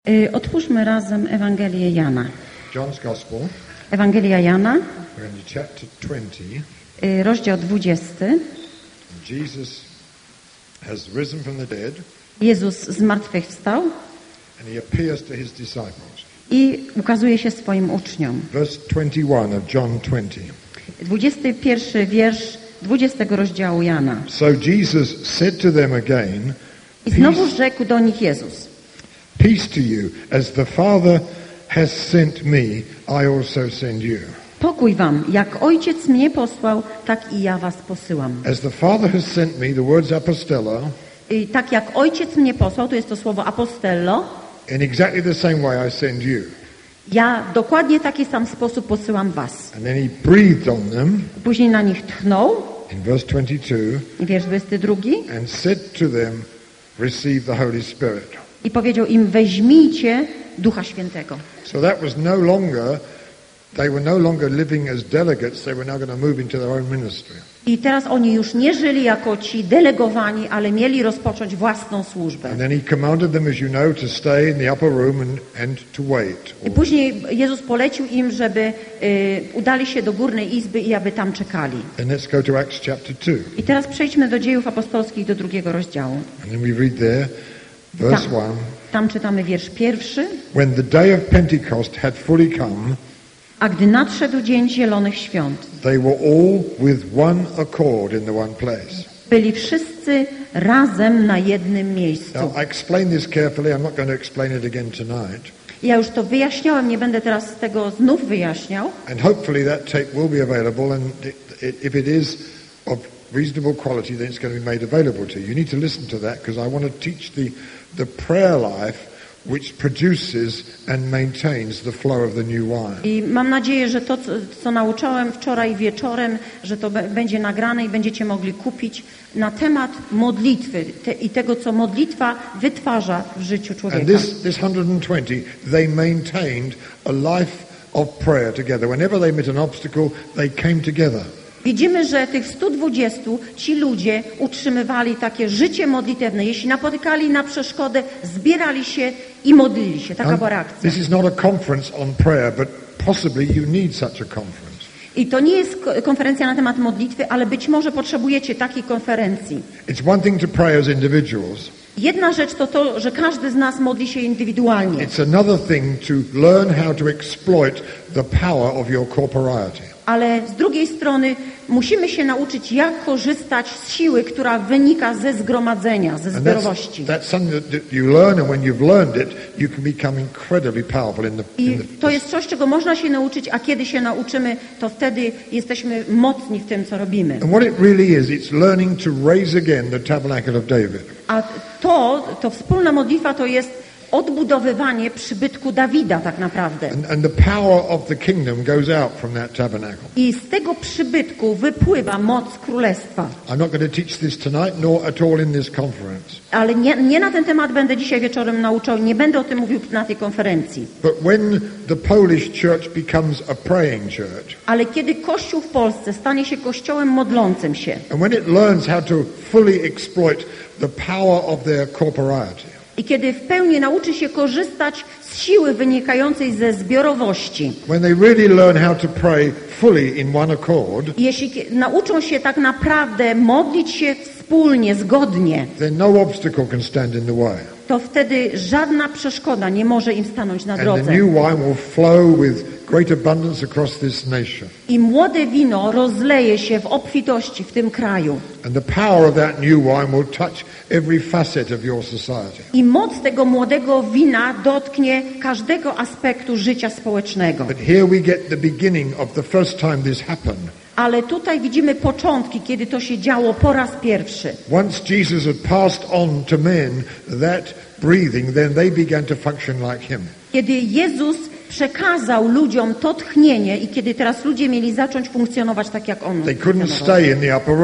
Otwórzmy razem Ewangelię Jana. John's Gospel. Ewangelia Jana, We're in chapter 20. rozdział 20. Jesus has risen from the dead Jezus zmartwychwstał and he appears to his disciples. i ukazuje się swoim uczniom. Verse 21 of John 20. 21 wiersz 20 rozdziału Jana. So Jesus said to them again, I znowu rzekł do nich Jezus: Peace to you, as the Father has sent me, I also send you. Pokój wam, jak Ojciec mnie posłał, tak i ja was posyłam. As the Father has sent me, the words apostello, I tak jak Ojciec mnie posłał, to jest to słowo apostello, in exactly the same way I send you. ja dokładnie w taki sam sposób posyłam was. And then he breathed on them, Później na nich tchnął, in verse 22, wiersz 22, and said to them, receive the Holy Spirit. i powiedział im: weźmijcie Ducha Świętego. So that was no longer, they were no longer living as delegates, they were now going to move into their own ministry. I teraz oni już nie żyli jako ci delegowani, ale mieli rozpocząć własną służbę. And then he commanded them, as you know, to stay in the upper room and to wait. I później Jezus polecił im, żeby udali się do górnej izby i aby tam czekali. And let's go to Acts chapter 2. I teraz przejdźmy do Dziejów Apostolskich, do 2 rozdziału. And then we read there, verse 1. Tam czytamy wiersz 1. When the day of Pentecost had fully come, A gdy nadszedł dzień Zielonych Świąt, they were all with one accord in the one place. byli wszyscy razem na jednym miejscu. Now, I explained this carefully. I'm not going to explain it again tonight. Ja już to wyjaśniałem, nie będę teraz tego znów wyjaśniał. And hopefully that tape will be available, and if it is of reasonable quality, then it's going to be made available to you. You need to listen to that, because I want to teach the prayer life which produces and maintains the flow of the new wine. I mam nadzieję, że to, co nauczałem wczoraj wieczorem, że to będzie nagrane i będziecie mogli kupić na temat modlitwy i tego, co modlitwa wytwarza w życiu człowieka. And this 120, they maintained a life of prayer together. Whenever they met an obstacle, they came together. Widzimy, że tych 120 ci ludzie utrzymywali takie życie modlitewne. Jeśli napotykali na przeszkodę, zbierali się i modlili się. Taka była reakcja. This is not a conference on prayer, but possibly you need such a conference. I to nie jest konferencja na temat modlitwy, ale być może potrzebujecie takiej konferencji. It's one thing to pray as individuals. Jedna rzecz to to, że każdy z nas modli się indywidualnie. It's another thing to learn how to exploit the power of your corporeity. Ale z drugiej strony musimy się nauczyć, jak korzystać z siły, która wynika ze zgromadzenia, ze zbiorowości. That's something that you learn, and when you've learned it, you can become incredibly powerful in the. I to jest coś, czego można się nauczyć, a kiedy się nauczymy, to wtedy jesteśmy mocni w tym, co robimy. And what it really is, it's learning to raise again the tabernacle of David. A to wspólna modlitwa to jest odbudowywanie przybytku Dawida tak naprawdę. And the power of the kingdom goes out from that tabernacle. I z tego przybytku wypływa moc królestwa. I'm not going to teach this tonight, nor at all in this conference. Ale nie na ten temat będę dzisiaj wieczorem nauczał, nie będę o tym mówił na tej konferencji. But when the Polish church becomes a praying church, Ale kiedy Kościół w Polsce stanie się kościołem modlącym się, and when it learns how to fully exploit the power of their corporeity, i kiedy w pełni nauczy się korzystać z siły wynikającej ze zbiorowości, when they really learn how to pray fully in one accord, jeśli nauczą się tak naprawdę modlić się wspólnie, zgodnie, then no obstacle can stand in the way. to wtedy żadna przeszkoda nie może im stanąć na And drodze. the new wine will flow with great abundance across this nation. I młode wino rozleje się w obfitości w tym kraju. And the power of that new wine will touch every facet of your society. I moc tego młodego wina dotknie każdego aspektu życia społecznego. But here we get the beginning of the first time this happened. Ale tutaj widzimy początki, kiedy to się działo po raz pierwszy. Once Jesus had passed on to men that breathing, then they began to function like him. Kiedy Jezus przekazał ludziom to tchnienie i kiedy teraz ludzie mieli zacząć funkcjonować tak jak On. They couldn't stay in the upper room.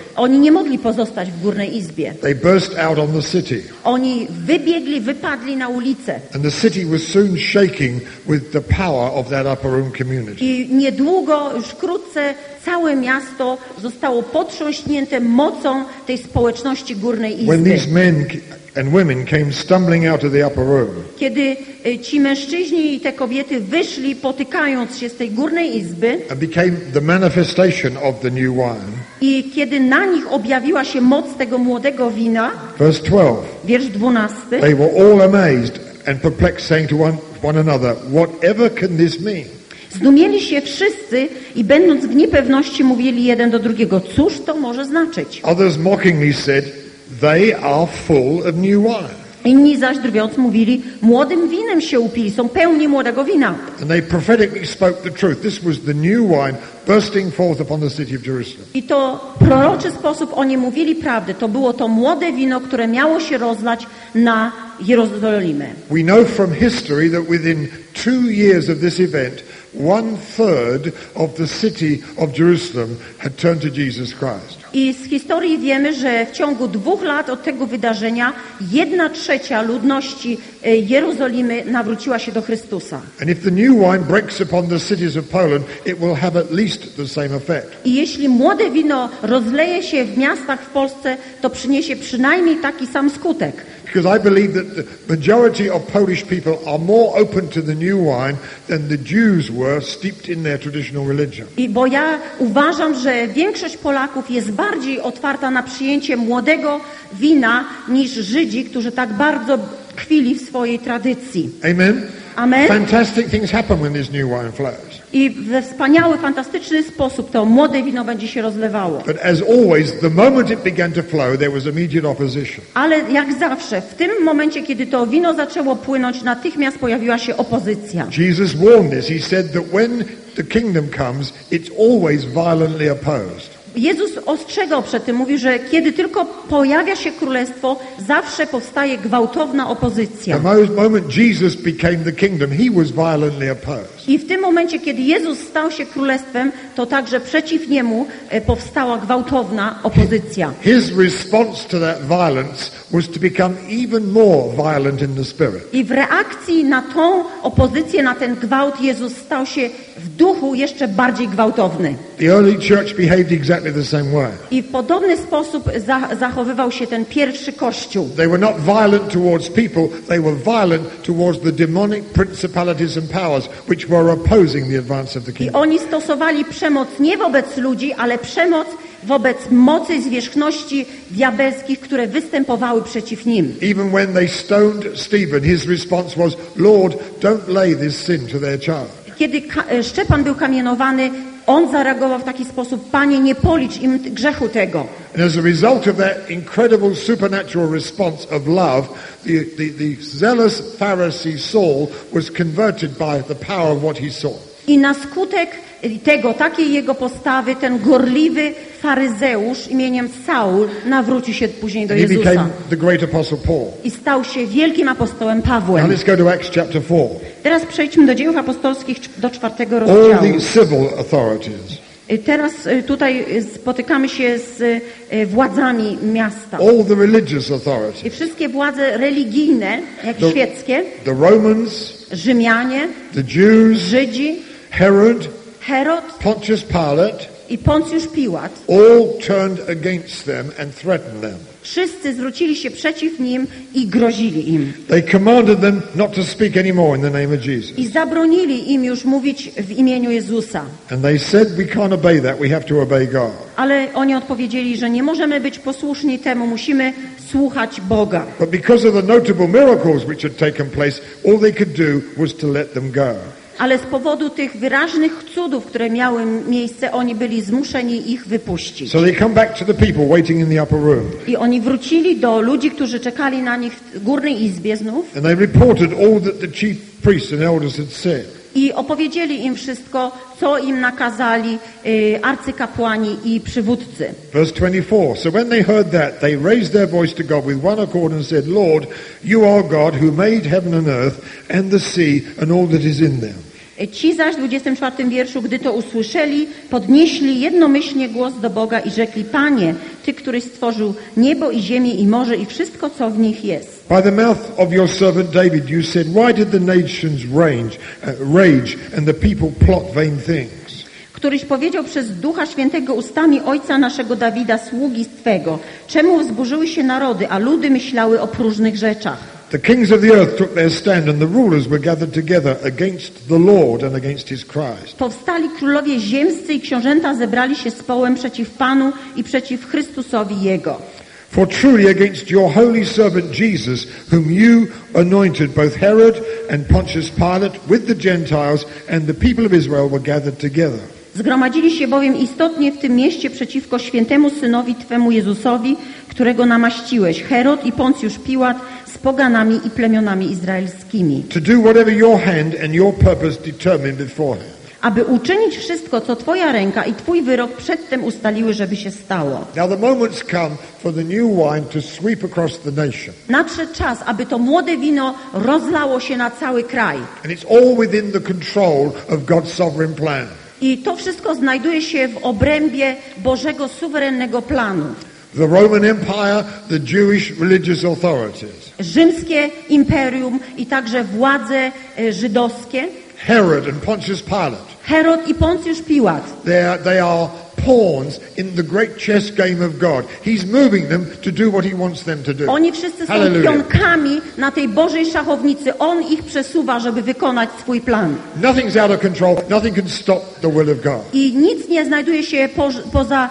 Oni nie mogli pozostać w Górnej Izbie. They burst out on the city. Oni wypadli na ulicę. And the city was soon shaking with the power of that upper room community. I niedługo, już wkrótce, całe miasto zostało potrząśnięte mocą tej społeczności Górnej When Izby. these men and women came stumbling out of the upper room, Kiedy ci mężczyźni i te kobiety wyszli, potykając się z tej Górnej Izby, and became the manifestation of the new wine. i kiedy na nich objawiła się moc tego młodego wina, Verse 12. wiersz 12, They were all amazed and perplexed, saying to one another, "Whatever can this mean?" zdumieli się wszyscy i będąc w niepewności mówili jeden do drugiego, cóż to może znaczyć? Others mockingly said, "They are full of new wine." Inni zaś drwiąc mówili, młodym winem się upili, są pełni młodego wina. And they prophetically spoke the truth. This was the new wine bursting forth upon the city of Jerusalem. I to w proroczy sposób oni mówili prawdę. To było to młode wino, które miało się rozlać na Jerozolimę. We know from history that within 2 years of this event, 1/3 of the city of Jerusalem had turned to Jesus Christ. I z historii wiemy, że w ciągu 2 lat od tego wydarzenia 1/3 ludności Jerozolimy nawróciła się do Chrystusa. And if the new wine breaks upon the cities of Poland, it will have at least the same effect. I jeśli młode wino rozleje się w miastach w Polsce, to przyniesie przynajmniej taki sam skutek. Because I believe that the majority of Polish people are more open to the new wine than the Jews were steeped in their traditional religion. I bo ja uważam, że większość Polaków jest bardziej otwarta na przyjęcie młodego wina niż Żydzi, którzy tak bardzo tkwili w swojej tradycji. Amen? Amen. Fantastic things happen when this new wine flows. I we wspaniały, fantastyczny sposób to młode wino będzie się rozlewało. But as always, the moment it began to flow, there was immediate opposition. Ale jak zawsze, w tym momencie, kiedy to wino zaczęło płynąć, natychmiast pojawiła się opozycja. Jesus warned this. He said that when the kingdom comes, it's always violently opposed. Jezus ostrzegał przed tym, mówi, że kiedy tylko pojawia się królestwo, zawsze powstaje gwałtowna opozycja. The moment Jesus became the kingdom, he was violently opposed. I w tym momencie, kiedy Jezus stał się królestwem, to także przeciw niemu powstała gwałtowna opozycja. His response to that violence was to become even more violent in the spirit. I w reakcji na tą opozycję, na ten gwałt, Jezus stał się w duchu jeszcze bardziej gwałtowny. The early church behaved exactly the same way. I w podobny sposób zachowywał się ten pierwszy Kościół. They were not violent towards people, they were violent towards the demonic principalities and powers which were opposing the advance of the I kingdom. oni stosowali przemoc nie wobec ludzi, ale przemoc wobec mocy i zwierzchności diabelskich, które występowały przeciw nim. Even when they stoned Stephen, his response was, "Lord, don't lay this sin to their charge." Kiedy Szczepan był kamienowany, on zareagował w taki sposób, Panie, nie policz im grzechu tego. And as a result of that incredible supernatural response of love, the zealous Pharisee Saul was converted by the power of what he saw. I na skutek takiej jego postawy, ten gorliwy faryzeusz imieniem Saul nawrócił się później do He Jezusa. became the great apostle Paul. I stał się wielkim apostołem Now Pawłem. let's go to Acts chapter 4. Teraz przejdźmy do Dziejów Apostolskich do 4 All rozdziału. the civil authorities, Teraz tutaj spotykamy się z władzami miasta. all the religious authorities, I wszystkie władze religijne, jak i świeckie, the Romans, Rzymianie, the Jews, Żydzi, Herod, Herod Pontius Pilate, i Poncjusz Piłat, all turned against them and threatened them. wszyscy zwrócili się przeciw nim i grozili im. They commanded them not to speak anymore in the name of Jesus. I zabronili im już mówić w imieniu Jezusa. And they said, "We can't obey that, we have to obey God." Ale oni odpowiedzieli, że nie możemy być posłuszni temu, musimy słuchać Boga. But because of the notable miracles which had taken place, all they could do was to let them go. Ale z powodu tych wyraźnych cudów, które miały miejsce, oni byli zmuszeni ich wypuścić. So they come back to the people waiting in the upper room. I oni wrócili do ludzi, którzy czekali na nich w górnej izbie znów And they reported all that the chief priests and elders had said. i opowiedzieli im wszystko, co im nakazali arcykapłani i przywódcy. Verse 24. So when they heard that, they raised their voice to God with one accord and said, "Lord, you are God who made heaven and earth and the sea and all that is in them." Ci zaś w 24 wierszu, gdy to usłyszeli, podnieśli jednomyślnie głos do Boga i rzekli: Panie, Ty, któryś stworzył niebo i ziemię i morze i wszystko, co w nich jest. By the mouth of your servant David you said, why did the nations rage and the people plot vain things? Któryś powiedział przez Ducha Świętego ustami ojca naszego Dawida, sługi Twego, czemu wzburzyły się narody, a ludy myślały o próżnych rzeczach. The kings of the earth took their stand and the rulers were gathered together against the Lord and against his Christ. Powstali królowie ziemscy i książęta zebrali się z połem przeciw Panu i przeciw Chrystusowi Jego. For truly against your holy servant Jesus, whom you anointed, both Herod and Pontius Pilate with the Gentiles and the people of Israel were gathered together. Zgromadzili się bowiem istotnie w tym mieście przeciwko świętemu Synowi Twemu Jezusowi, którego namaściłeś, Herod i Poncjusz Piłat z poganami i plemionami izraelskimi. To do whatever your hand and your purpose determined beforehand. Aby uczynić wszystko, co Twoja ręka i Twój wyrok przedtem ustaliły, żeby się stało. Now the moment's come for the new wine to sweep across the nation. Nadszedł czas, aby to młode wino rozlało się na cały kraj. And it's all within the control of God's sovereign plan. I to wszystko znajduje się w obrębie Bożego suwerennego planu. The Roman Empire, the Jewish religious authorities. Rzymskie imperium i także władze żydowskie. Herod and Pontius Pilate. Herod i Poncjusz Piłat. They are pawns in the great chess game of God. He's moving them to do what he wants them to do. Oni wszyscy są pionkami na tej Bożej szachownicy. On ich przesuwa, żeby wykonać swój plan. Nothing's out of control. Nothing can stop the will of God. I nic nie znajduje się poza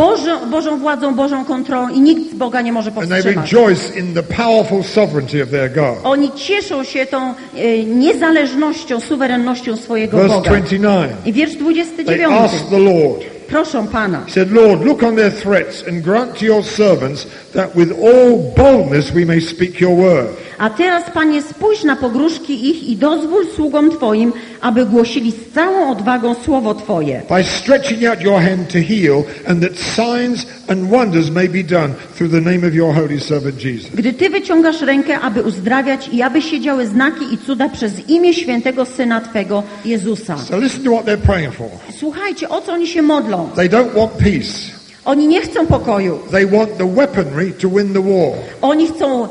Bożą władzą, Bożą kontrolą i nikt Boga nie może powstrzymać. And they rejoice in the powerful sovereignty of their God. Oni cieszą się tą niezależnością, suwerennością swojego Verse Boga. 29. I wiersz 29. They asked the Lord. Proszę Pana. He said, Lord, look on their threats and grant to your servants that with all boldness we may speak your word. A teraz, Panie, spójrz na pogróżki ich i dozwól sługom Twoim, aby głosili z całą odwagą słowo Twoje. By stretching out your hand to heal, and that signs and wonders may be done through the name of your holy servant Jesus. Gdy Ty wyciągasz rękę, aby uzdrawiać i aby się działy znaki i cuda przez imię świętego Syna Twego, Jezusa. So listen to what they're praying for. Słuchajcie, o co oni się modlą? They don't want peace. Oni nie chcą pokoju. They want the weaponry to win the war. Oni chcą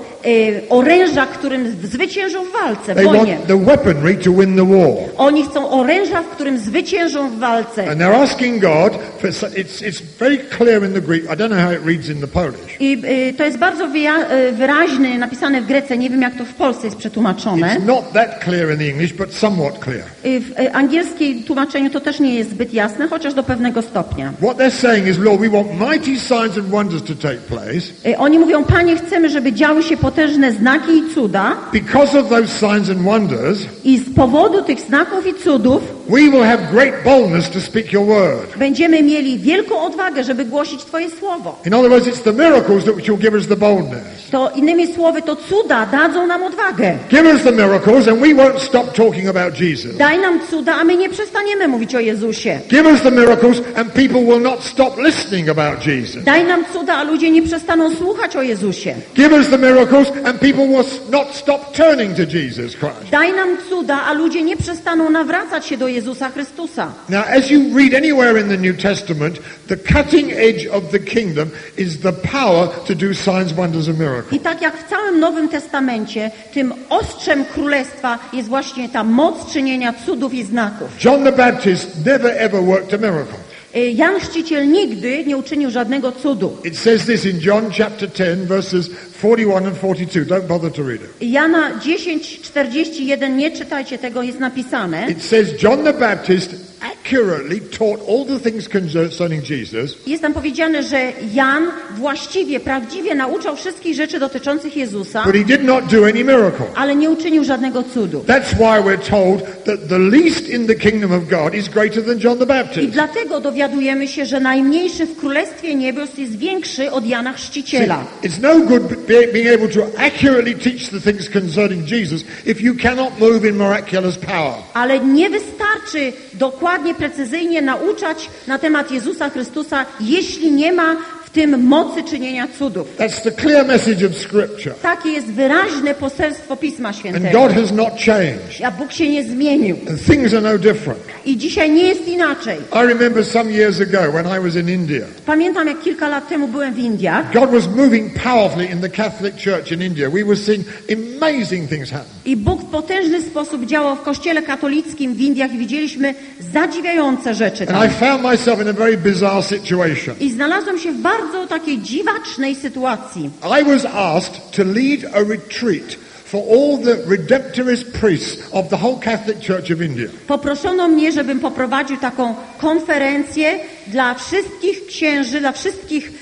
oręża, którym zwyciężą w walce, w They wojnie. want the weaponry to win the war. Oni chcą oręża, w którym zwyciężą w walce. And they're asking God for, it's very clear in the Greek. I don't know how it reads in the Polish. I to jest bardzo wyraźnie napisane w Grece. Nie wiem, jak to w Polsce jest przetłumaczone. It's not that clear in the English, but somewhat clear. W angielskim tłumaczeniu to też nie jest zbyt jasne, chociaż do pewnego stopnia. What they're saying is, Lord, we want mighty signs and wonders to take place. Oni mówią: Panie, chcemy, żeby działy się potężne znaki i cuda. Because of those signs and wonders, I z powodu tych znaków i cudów we will have great boldness to speak your word. będziemy mieli wielką odwagę, żeby głosić Twoje słowo. In other words, it's the miracles that will give us the boldness. To innymi słowy, to cuda dadzą nam odwagę. Give us the miracles and we won't stop talking about Jesus. Daj nam cuda, a my nie przestaniemy mówić o Jezusie. Give us the miracles and people will not stop listening about Jesus. Daj nam cuda, a ludzie nie przestaną słuchać o Jezusie. Give us the miracles and people will not stop turning to Jesus Christ. Daj nam cuda, a ludzie nie przestaną nawracać się do Jezusa Chrystusa. Now, as you read anywhere in the New Testament, the cutting edge of the kingdom is the power to do signs, wonders and miracles. I tak jak w całym Nowym Testamencie, tym ostrzem królestwa jest właśnie ta moc czynienia cudów i znaków. John the Baptist never ever worked a miracle. Jan Chrzciciel nigdy nie uczynił żadnego cudu. It says this in John chapter 10 verses 41 and 42. Don't bother to read it. Jana 10:41, nie czytajcie tego, jest napisane. It says John the Baptist accurately taught all the things concerning Jesus. Jest tam powiedziane, że Jan właściwie, prawdziwie nauczał wszystkich rzeczy dotyczących Jezusa, But he did not do any miracle. ale nie uczynił żadnego cudu. That's why we're told that the least in the kingdom of God is greater than John the I Baptist. dlatego dowiadujemy się, że najmniejszy w Królestwie Niebios jest większy od Jana Chrzciciela. It's no good being able to accurately teach the things concerning Jesus if you cannot move in miraculous power. Ale nie wystarczy dokładnie, precyzyjnie nauczać na temat Jezusa Chrystusa, jeśli nie ma w tym mocy czynienia cudów. That's the clear message of Scripture. Takie jest wyraźne poselstwo Pisma And Świętego. God has not changed. A Bóg się nie zmienił. And things are no different. I dzisiaj nie jest inaczej. I remember some years ago when I was in India. Pamiętam, jak kilka lat temu byłem w Indiach God was moving powerfully in the Catholic Church in India. We were seeing amazing things happen. i Bóg w potężny sposób działał w kościele katolickim w Indiach i widzieliśmy zadziwiające rzeczy tam. And I found myself in a very bizarre situation. I znalazłem się w bardzo takiej dziwacznej sytuacji. I was asked to lead a retreat for all the redemptorist priests of the whole Catholic Church of India. Poproszono mnie, żebym poprowadził taką konferencję dla wszystkich księży, dla wszystkich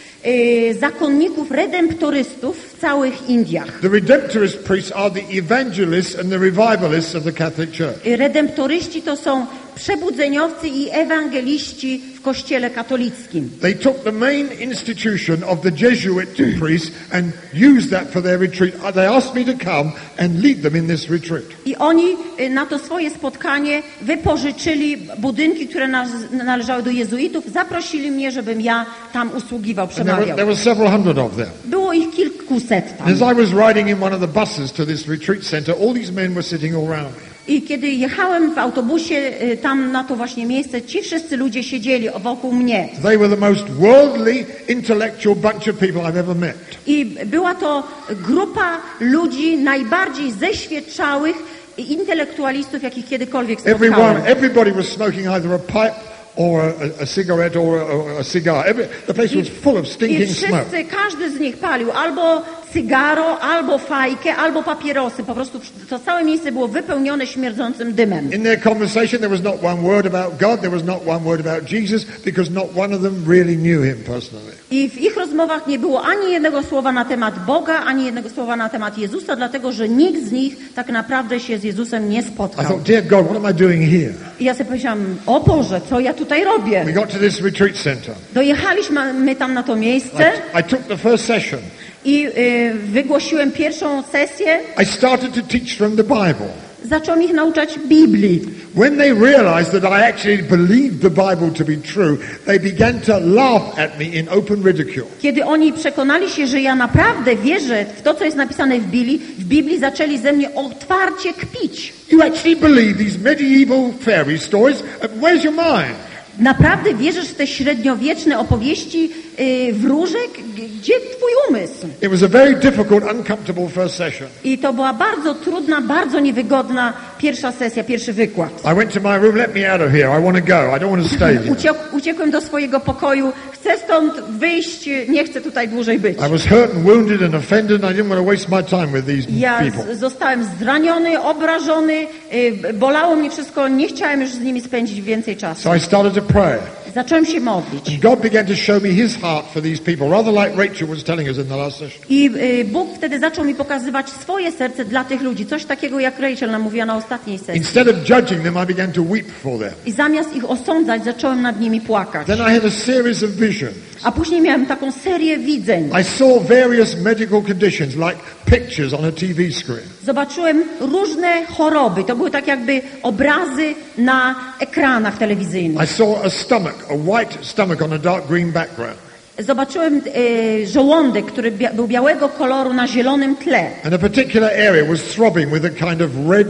zakonników redemptorystów w całych Indiach. The redemptorist priests are the evangelists and the revivalists of the Catholic Church. Redemptoryści to są przebudzeniowcy i ewangeliści w kościele katolickim. They took the main institution of the Jesuit priests and used that for their retreat. They asked me to come and lead them in this retreat. I oni na to swoje spotkanie wypożyczyli budynki, które należały do jezuitów. Zaprosili mnie, żebym ja tam usługiwał, przemawiał. There were several hundred of them. Było ich kilkuset tam. As I was riding in one of the buses to this retreat center, all these men were sitting all around me. I kiedy jechałem w autobusie tam na to właśnie miejsce, ci wszyscy ludzie siedzieli wokół mnie. They were the most worldly, intellectual bunch of people I've ever met. I była to grupa ludzi najbardziej zeświadczałych intelektualistów, jakich kiedykolwiek spotkałem. Everybody was smoking either a pipe or a cigarette or a cigar. The place was full of stinking smoke. Każdy z nich palił albo cygaro, albo fajkę, albo papierosy. Po prostu to całe miejsce było wypełnione śmierdzącym dymem. In their conversation there was not one word about God, there was not one word about Jesus, because not one of them really knew him personally. I w ich rozmowach nie było ani jednego słowa na temat Boga, ani jednego słowa na temat Jezusa, dlatego że nikt z nich tak naprawdę się z Jezusem nie I spotkał. thought, dear God, what am I doing here? I ja sobie powiedziałam, o Boże, co ja tutaj robię? We got to this retreat center. Dojechaliśmy tam na to miejsce I took the first session. i wygłosiłem pierwszą sesję. I started to teach from the Bible. Zacząłem ich nauczać Biblii. When they realized that I actually believed the Bible to be true, they began to laugh at me in open ridicule. Kiedy oni przekonali się, że ja naprawdę wierzę w to, co jest napisane w Biblii zaczęli ze mnie otwarcie kpić. You actually believe these medieval fairy stories? Where's your mind? Naprawdę wierzysz w te średniowieczne opowieści wróżek? Gdzie twój umysł? It was a very difficult, uncomfortable first session. I to była bardzo trudna, bardzo niewygodna pierwsza sesja, pierwszy wykład. I went to my room, let me out of here, I want to go, I don't want to stay here. Uciekłem do swojego pokoju, chcę stąd wyjść, nie chcę tutaj dłużej być. I was hurt and wounded and offended and I didn't want to waste my time with these people. Zostałem zraniony, obrażony, bolało mnie wszystko, nie chciałem już z nimi spędzić więcej czasu. So I started to pray. Zacząłem się modlić. And God began to show me his heart for these people, rather like Rachel was telling us in the last session. I Bóg wtedy zaczął mi pokazywać swoje serce dla tych ludzi. Coś takiego, jak Rachel nam mówiła na ostatniej sesji. Instead of judging them, I began to weep for them. I zamiast ich osądzać, zacząłem nad nimi płakać. Then I had a series of visions. A później miałem taką serię widzeń. I saw various medical conditions, like pictures on a TV screen. Zobaczyłem różne choroby. To były tak jakby obrazy na ekranach telewizyjnych. I saw a stomach, a white stomach on a dark green background. Zobaczyłem żołądek, który był białego koloru na zielonym tle. And a particular area was throbbing with a kind of red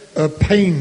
pain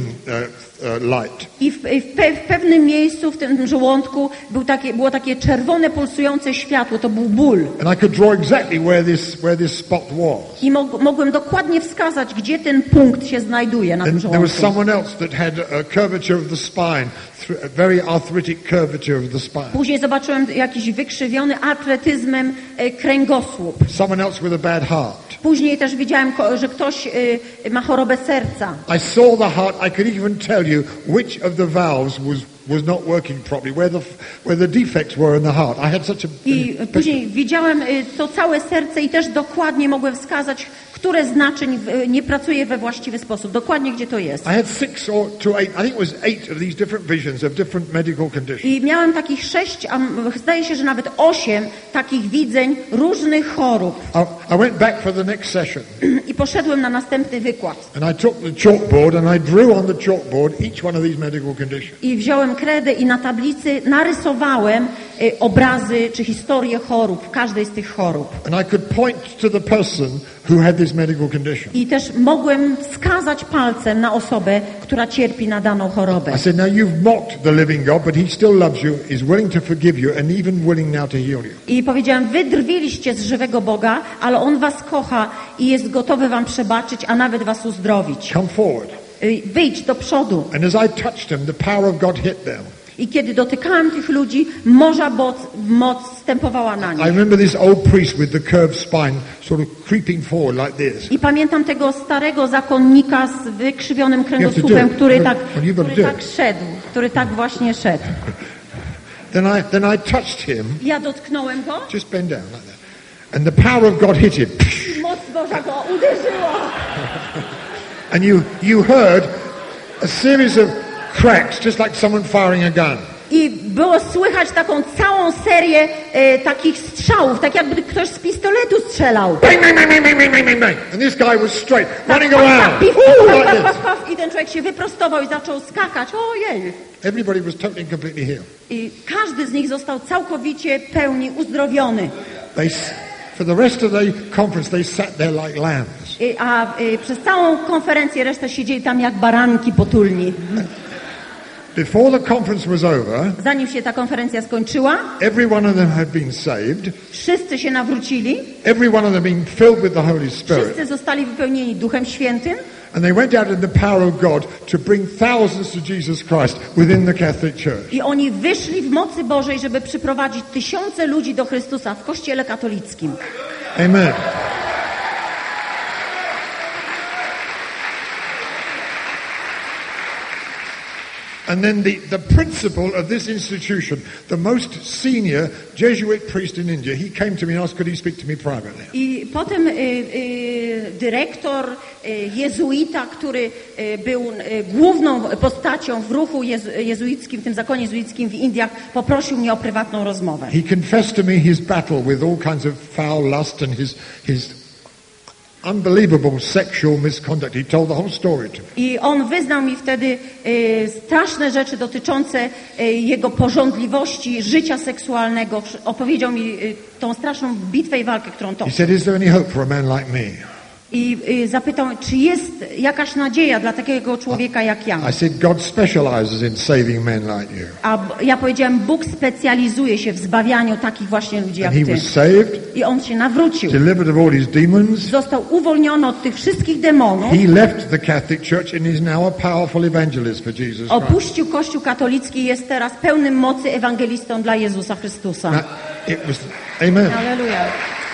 light. I w pewnym miejscu w tym żołądku było takie czerwone, pulsujące światło. To był ból. And I could draw exactly where this spot was. I mogłem dokładnie wskazać, gdzie ten punkt się znajduje na tym And there was żołądku. someone else that had a curvature of the spine, a very arthritic curvature of the spine. Później zobaczyłem jakiś wykrzywiony artretyzmem kręgosłup. Someone else with a bad heart. Później też widziałem, że ktoś ma chorobę serca. I saw the heart. I could even tell you which of the valves was not working properly, where the defects were in the heart. I had such a I później widziałem to całe serce i też dokładnie mogłem wskazać, które z naczyń nie pracuje we właściwy sposób. Dokładnie gdzie to jest. I had 6 to 8, I think it was 8 of these different visions of different medical conditions. I miałem takich 6, a zdaje się, że nawet 8 takich widzeń różnych chorób. I went back for the next session. I poszedłem na następny wykład. And I took the chalkboard and I drew on the chalkboard each one of these medical conditions. I wziąłem wziąłem kredę i na tablicy narysowałem obrazy czy historię chorób, każdej z tych chorób. And I could point to the person who had this medical condition. I też mogłem wskazać palcem na osobę, która cierpi na daną chorobę. I said, now you've mocked the living God, but he still loves you, is willing to forgive you, and even willing now to heal you. I powiedziałem, wy drwiliście z żywego Boga, ale On was kocha i jest gotowy wam przebaczyć, a nawet was uzdrowić. Come forward. Wyjdź do przodu. And as I touched them, the power of God hit them. I kiedy dotykałem tych ludzi, moc wstępowała na I nich. remember this old priest with the curved spine sort of creeping forward like this. I pamiętam tego starego zakonnika z wykrzywionym kręgosłupem, który tak szedł, który tak właśnie szedł. Then I touched him. Ja dotknąłem go. Just bend down like that. And the power of God hit him. Moc Boża go uderzyła. And you heard a series of cracks, just like someone firing a gun. I było słychać taką całą serię takich strzałów, tak jakby ktoś z pistoletu strzelał. Bang, bang, bang, bang, bang, bang, bang, bang. And this guy was straight, running around. Like this. I ten człowiek się wyprostował i zaczął skakać. Ojej. Everybody was totally, completely healed. I każdy z nich został całkowicie pełni uzdrowiony. For the rest of the conference, they sat there like lambs. Przez całą konferencję resztę siedzieli tam jak baranki potulni. Before the conference was over, zanim się ta konferencja skończyła, every one of them had been saved. Wszyscy się nawrócili. Every one of them being filled with the Holy Spirit. Wszyscy zostali wypełnieni Duchem Świętym. And they went out in the power of God to bring thousands to Jesus Christ within the Catholic Church. I oni wyszli w mocy Bożej, żeby przyprowadzić tysiące ludzi do Chrystusa w Kościele katolickim. Amen. And then the principal of this institution, the most senior Jesuit priest in India, he came to me and asked, could he speak to me privately? I potem dyrektor jezuita, który był główną postacią w ruchu jezuickim, w tym zakonie jezuickim w Indiach, poprosił mnie o prywatną rozmowę. He confessed to me his battle with all kinds of foul lust and his unbelievable sexual misconduct. He told the whole story to me. I on wyznał mi wtedy straszne rzeczy dotyczące jego pożądliwości, życia seksualnego. Opowiedział mi tą straszną bitwę i walkę, którą toczył. He said, is there any hope for a man like me? I zapytał, czy jest jakaś nadzieja dla takiego człowieka jak ja? I said, God specializes in saving men like you. A ja powiedziałem, Bóg specjalizuje się w zbawianiu takich właśnie ludzi jak And he ty. was saved, I on się nawrócił. delivered of all his demons. Został uwolniony od tych wszystkich demonów. He left the Catholic Church and is now a powerful evangelist for Jesus Christ. Opuścił Kościół katolicki i jest teraz pełnym mocy ewangelistą dla Jezusa Chrystusa. Now, it was, amen. Halleluja.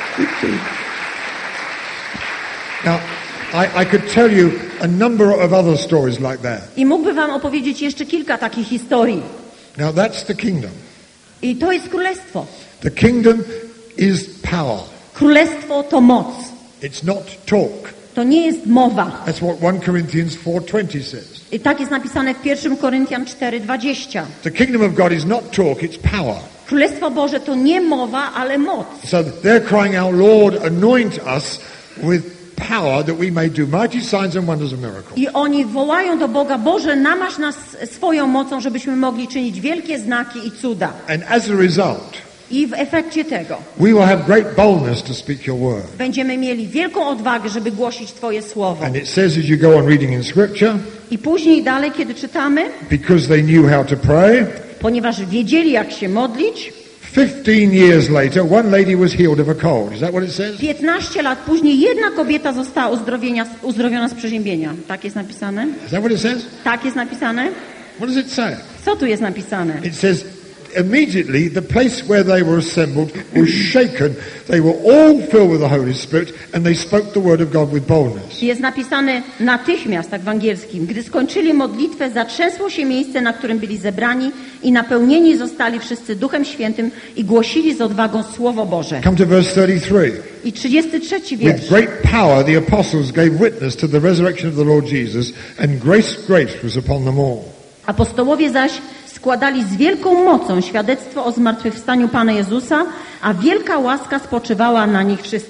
Now, I could tell you a number of other stories like that. I mógłby wam opowiedzieć jeszcze kilka takich historii. Now, that's the kingdom. I to jest królestwo. The kingdom is power. Królestwo to moc. It's not talk. To nie jest mowa. That's what 1 Corinthians 4:20 says. I tak jest napisane w 1 Koryntian 4:20. The kingdom of God is not talk, it's power. Królestwo Boże to nie mowa, ale moc. So they're crying out, Lord, anoint us with power that we may do mighty signs and wonders and miracles. I oni wołają do Boga, Boże, namaż nas swoją mocą, żebyśmy mogli czynić wielkie znaki i cuda. And as a result, I w efekcie tego we will have great boldness to speak your word. będziemy mieli wielką odwagę, żeby głosić Twoje słowo. And it says as you go on reading in scripture, I później dalej, kiedy czytamy, because they knew how to pray, ponieważ wiedzieli, jak się modlić, 15 years later, one lady was healed of a cold. Is that what it says? 15 lat później jedna kobieta została uzdrowiona z przeziębienia. Tak jest napisane? Is that what it says? Tak jest napisane? What does it say? Co tu jest napisane? It says, immediately the place where they were assembled was shaken. They were all filled with the Holy Spirit and they spoke the word of God with boldness. Jest napisane natychmiast, tak w angielskim. Gdy skończyli modlitwę, zatrzęsło się miejsce, na którym byli zebrani i napełnieni zostali wszyscy Duchem Świętym i głosili z odwagą Słowo Boże. Come to verse 33. I 33 wiersz. With great power the apostles gave witness to the resurrection of the Lord Jesus and grace was upon them all. Apostołowie zaś składali z wielką mocą świadectwo o zmartwychwstaniu Pana Jezusa, a wielka łaska spoczywała na nich wszystkich.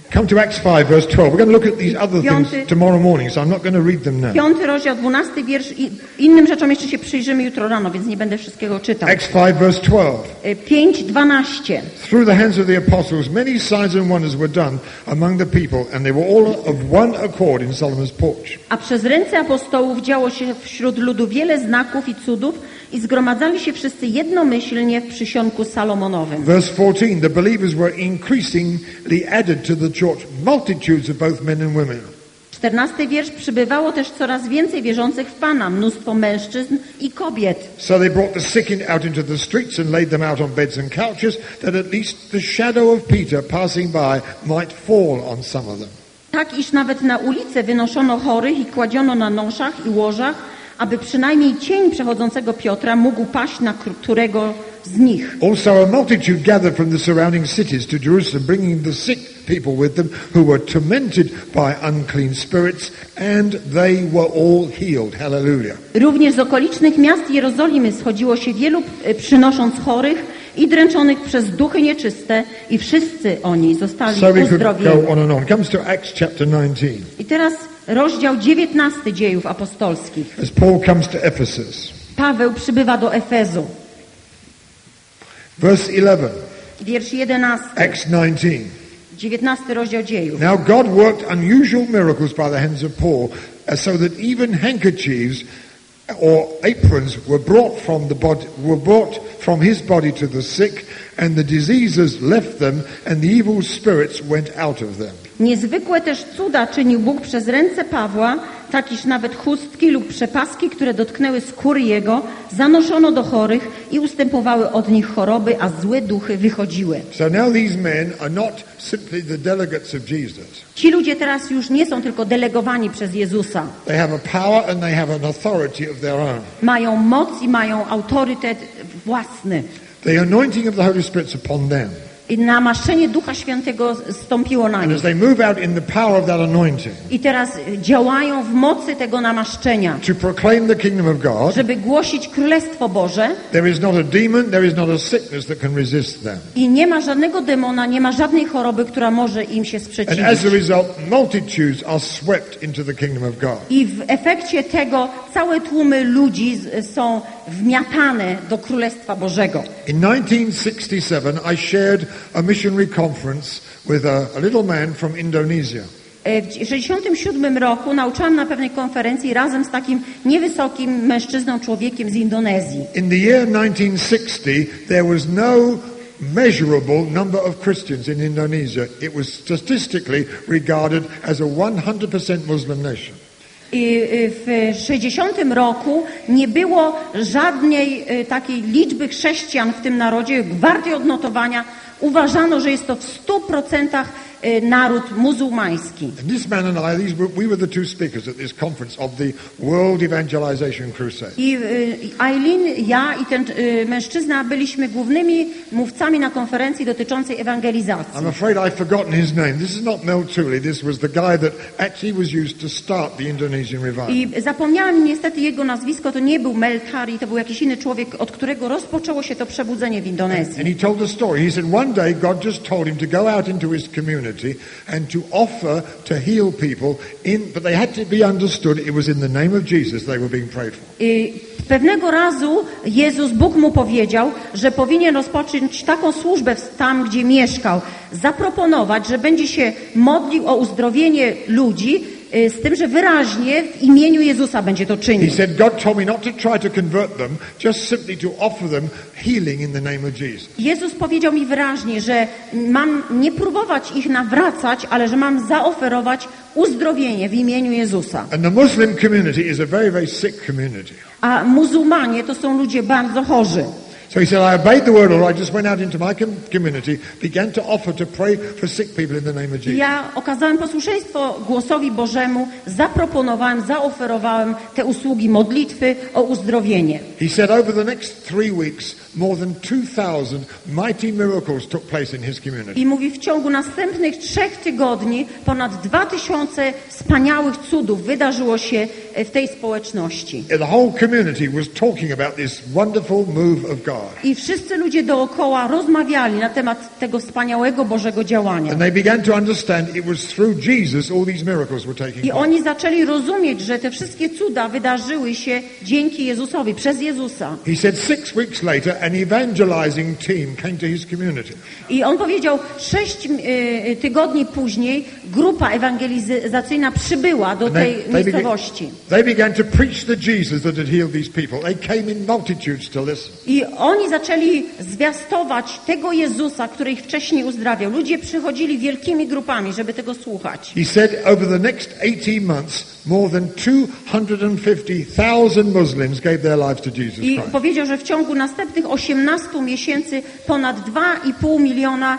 come to Acts 5, verse 12. We're going to look at these other things tomorrow morning, so I'm not going to read them now. 5 rozdział, 12 wiersz i innym rzeczom jeszcze się przyjrzymy jutro rano, więc nie będę wszystkiego czytał. Acts 5, verse 12. 5:12. Through the hands of the apostles, many signs and wonders were done among the people, and they were all of one accord in Solomon's porch. A przez ręce apostołów działo się wśród ludu wiele znaków i cudów i zgromadzali się wszyscy jednomyślnie w przysionku Salomonowym. Verse 14, the believers were increasingly added to the church, multitudes of both men and women. 14 wiersz, przybywało też coraz więcej wierzących w Pana, mnóstwo mężczyzn i kobiet. So they brought the sick out into the streets and laid them out on beds and couches, that at least the shadow of Peter passing by might fall on some of them. Tak, iż nawet na ulicę wynoszono chorych i kładziono na noszach i łożach, aby przynajmniej cień przechodzącego Piotra mógł paść na którego z nich. Also a multitude gathered from the surrounding cities to Jerusalem, bringing the sick people with them who were tormented by unclean spirits, and they were all healed. Hallelujah. Również z okolicznych miast Jerozolimy schodziło się wielu, przynosząc chorych i dręczonych przez duchy nieczyste, i wszyscy oni zostali uzdrowieni. Comes to Acts chapter 19. I teraz rozdział 19 Dziejów Apostolskich. As Paul comes to Ephesus. Paweł przybywa do Efezu. Verse 11. Wiersz 11. Acts 19. 19 rozdział Dziejów. Now God worked unusual miracles by the hands of Paul, so that even handkerchiefs or aprons were brought from his body to the sick, and the diseases left them, and the evil spirits went out of them. Niezwykłe też cuda czynił Bóg przez ręce Pawła, tak iż nawet chustki lub przepaski, które dotknęły skóry jego, zanoszono do chorych i ustępowały od nich choroby, a złe duchy wychodziły. So now these men are not simply the delegates of Jesus. Ci ludzie teraz już nie są tylko delegowani przez Jezusa. They have a power and they have an authority of their own. Mają moc i mają autorytet własny. The anointing of the Holy Spirit is upon them. I namaszczenie Ducha Świętego stąpiło na And nich. as they move out in the power of that anointing, I teraz działają w mocy tego namaszczenia, to proclaim the kingdom of God, żeby głosić Królestwo Boże. there is not a demon, there is not a sickness that can resist them. I nie ma żadnego demona, nie ma żadnej choroby, która może im się And sprzeciwić. as a result, multitudes are swept into the kingdom of God. I w efekcie tego całe tłumy ludzi są wmiatane do Królestwa Bożego. In 1967, I shared a missionary conference with a little man from Indonesia. W 1967 roku nauczałam na pewnej konferencji razem z takim niewysokim mężczyzną, człowiekiem z Indonezji. In the year 1960, there was no measurable number of Christians in Indonesia. It was statistically regarded as a 100% Muslim nation. I w 60 roku nie było żadnej takiej liczby chrześcijan w tym narodzie wartej odnotowania. Uważano, że jest to w 100% naród muzułmański. And this man and I, we were the two speakers at this conference of the World Evangelization Crusade. I Eileen, ja i ten mężczyzna byliśmy głównymi mówcami na konferencji dotyczącej ewangelizacji. I'm afraid I've forgotten his name. This is not Mel Tooley. This was the guy that actually was used to start the Indonesian revival. I zapomniałam niestety jego nazwisko, to nie był Mel Tari, to był jakiś inny człowiek, od którego rozpoczęło się to przebudzenie w Indonezji. And he told the story. He said one day God just told him to go out into his community and to offer to heal people, but they had to be understood it was in the name of Jesus they were being prayed for. I pewnego razu Bóg mu powiedział, że powinien rozpocząć taką służbę tam, gdzie mieszkał, zaproponować, że będzie się modlił o uzdrowienie ludzi, z tym, że wyraźnie w imieniu Jezusa będzie to czynił. He said, God told me not to try to convert them, just simply to offer them healing in the name of Jesus. Jezus powiedział mi wyraźnie, że mam nie próbować ich nawracać, ale że mam zaoferować uzdrowienie w imieniu Jezusa. And the Muslim community is a very, very sick community. A muzułmanie to są ludzie bardzo chorzy. So he said, I obeyed the word, or I just went out into my community, began to offer to pray for sick people in the name of Jesus. Ja okazałem posłuszeństwo głosowi Bożemu, zaproponowałem, zaoferowałem te usługi modlitwy o uzdrowienie. He said over the next 3 weeks, more than 2,000 mighty miracles took place in his community. I mówi, w ciągu następnych 3 tygodni ponad 2000 wspaniałych cudów wydarzyło się w tej społeczności. The whole community was talking about this wonderful move of God. I wszyscy ludzie dookoła rozmawiali na temat tego wspaniałego Bożego działania. And they began to understand it was through Jesus all these miracles were taking I place. oni zaczęli rozumieć, że te wszystkie cuda wydarzyły się dzięki Jezusowi, przez Jezusa. He said 6 weeks later, an evangelizing team came to his community. I on powiedział, 6 tygodni później grupa ewangelizacyjna przybyła do tej miejscowości. They began to preach the Jesus that had healed these people. They came in multitudes to listen. I oni zaczęli zwiastować tego Jezusa, który ich wcześniej uzdrawiał. Ludzie przychodzili wielkimi grupami, żeby tego słuchać. He said over the next 18 months, more than 250,000 Muslims gave their lives to Jesus I Christ. powiedział, że w ciągu następnych 18 miesięcy ponad 2,5 miliona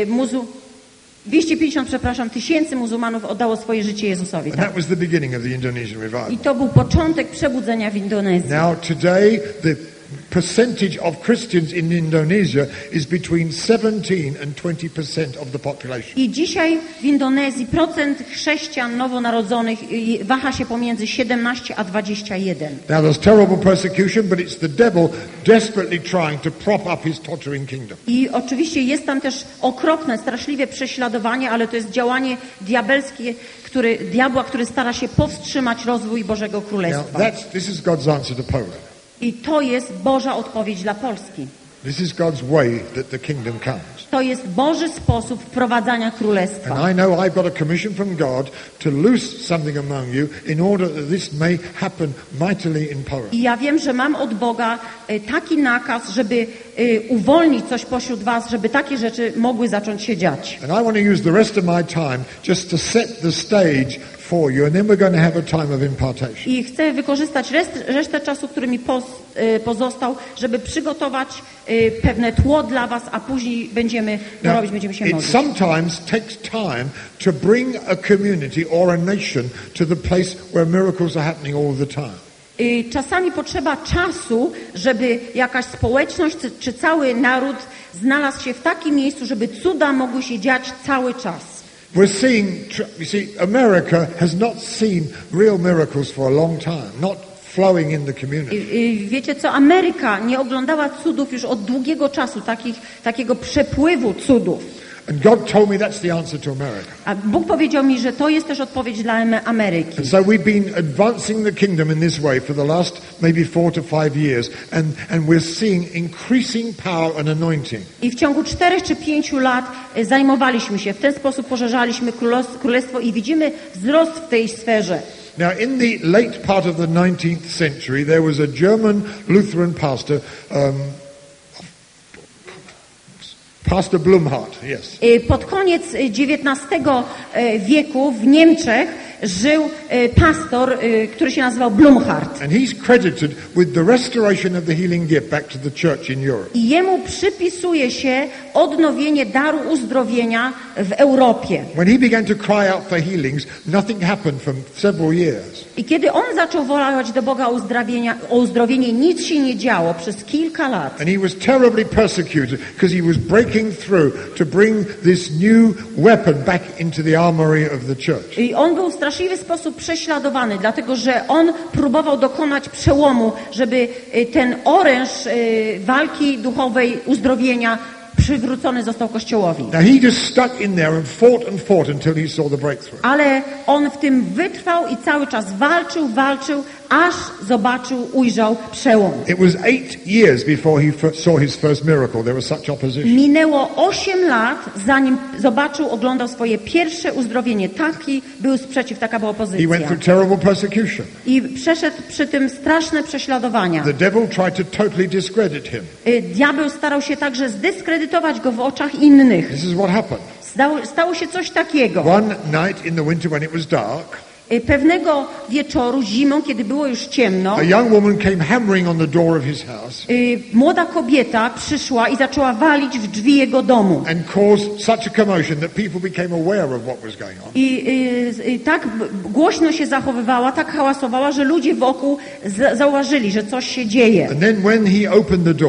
250 tysięcy muzułmanów oddało swoje życie Jezusowi. And that was the beginning of the Indonesian revival. I to był początek przebudzenia w Indonezji. Now today the percentage of Christians in Indonesia is between 17 and 20% of the population. I dzisiaj w Indonezji procent chrześcijan nowonarodzonych waha się pomiędzy 17 a 21. Now there's terrible persecution, but it's the devil desperately trying to prop up his tottering kingdom. I oczywiście jest tam też okropne, straszliwe prześladowanie, ale to jest działanie diabelskie, diabła, który stara się powstrzymać rozwój Bożego Now Królestwa. this is God's answer to Poland. I to jest Boża odpowiedź dla Polski. This is God's way that the kingdom comes. To jest Boży sposób wprowadzania królestwa. And I know I've got a commission from God to loose something among you in order that this may happen mightily in Poland. I ja wiem, że mam od Boga taki nakaz, żeby uwolnić coś pośród was, żeby takie rzeczy mogły zacząć się dziać. And I want to use the rest of my time just to set the stage for you, and then we're going to have a time of impartation. I chcę wykorzystać resztę czasu, który mi pozostał, żeby przygotować pewne tło dla was, a później będziemy to robić, będziemy się It modlić. sometimes takes time to bring a community or a nation to the place where miracles are happening all the time. Czasami potrzeba czasu, żeby jakaś społeczność czy cały naród znalazł się w takim miejscu, żeby cuda mogły się dziać cały czas. We're seeing, you see, America has not seen real miracles for a long time, not flowing in the community. Wiecie co, Ameryka nie oglądała cudów już od długiego czasu, takiego przepływu cudów. And God told me that's the answer to America. A Bóg powiedział mi, że to jest też odpowiedź dla Ameryki. And so we've been advancing the kingdom in this way for the last maybe 4 to 5 years, and we're seeing increasing power and anointing. I w ciągu 4 czy 5 lat zajmowaliśmy się, w ten sposób poszerzaliśmy królestwo i widzimy wzrost w tej sferze. Now, in the late part of the 19th century, there was a German Lutheran pastor, Pastor Blumhardt, yes. Pod koniec XIX wieku w Niemczech żył pastor, który się nazywał Blumhardt. And he's credited with the restoration of the healing gift back to the church in Europe. I jemu przypisuje się odnowienie daru uzdrowienia w Europie. When he began to cry out for healings, nothing happened for several years. I kiedy on zaczął wołać do Boga o uzdrowienie, nic się nie działo przez kilka lat. And he was terribly persecuted because he was breaking through to bring this new weapon back into the armory of the church. I on był w straszliwy sposób prześladowany, dlatego że on próbował dokonać przełomu, żeby ten oręż walki duchowej, uzdrowienia przywrócony został Kościołowi. Now he just stuck in there and fought until he saw the breakthrough. Ale on w tym wytrwał i cały czas walczył, aż ujrzał przełom. It was 8 years before he saw his first miracle. There was such opposition. Minęło 8 lat, zanim oglądał swoje pierwsze uzdrowienie. Taki był sprzeciw, taka była He went opozycja. through terrible persecution. I przeszedł przy tym straszne prześladowania. The devil tried to totally discredit him. Diabeł starał się także zdyskredytować go w oczach innych. This is what happened. Stało się coś takiego. One night in the winter when it was dark, Pewnego wieczoru, zimą, kiedy było już ciemno, a young woman came hammering on the door of his house młoda kobieta przyszła i zaczęła walić w drzwi jego domu. and caused such a commotion that people became aware of what was going on. I tak głośno się zachowywała, tak hałasowała, że ludzie wokół zauważyli, że coś się dzieje. And then when he opened the door,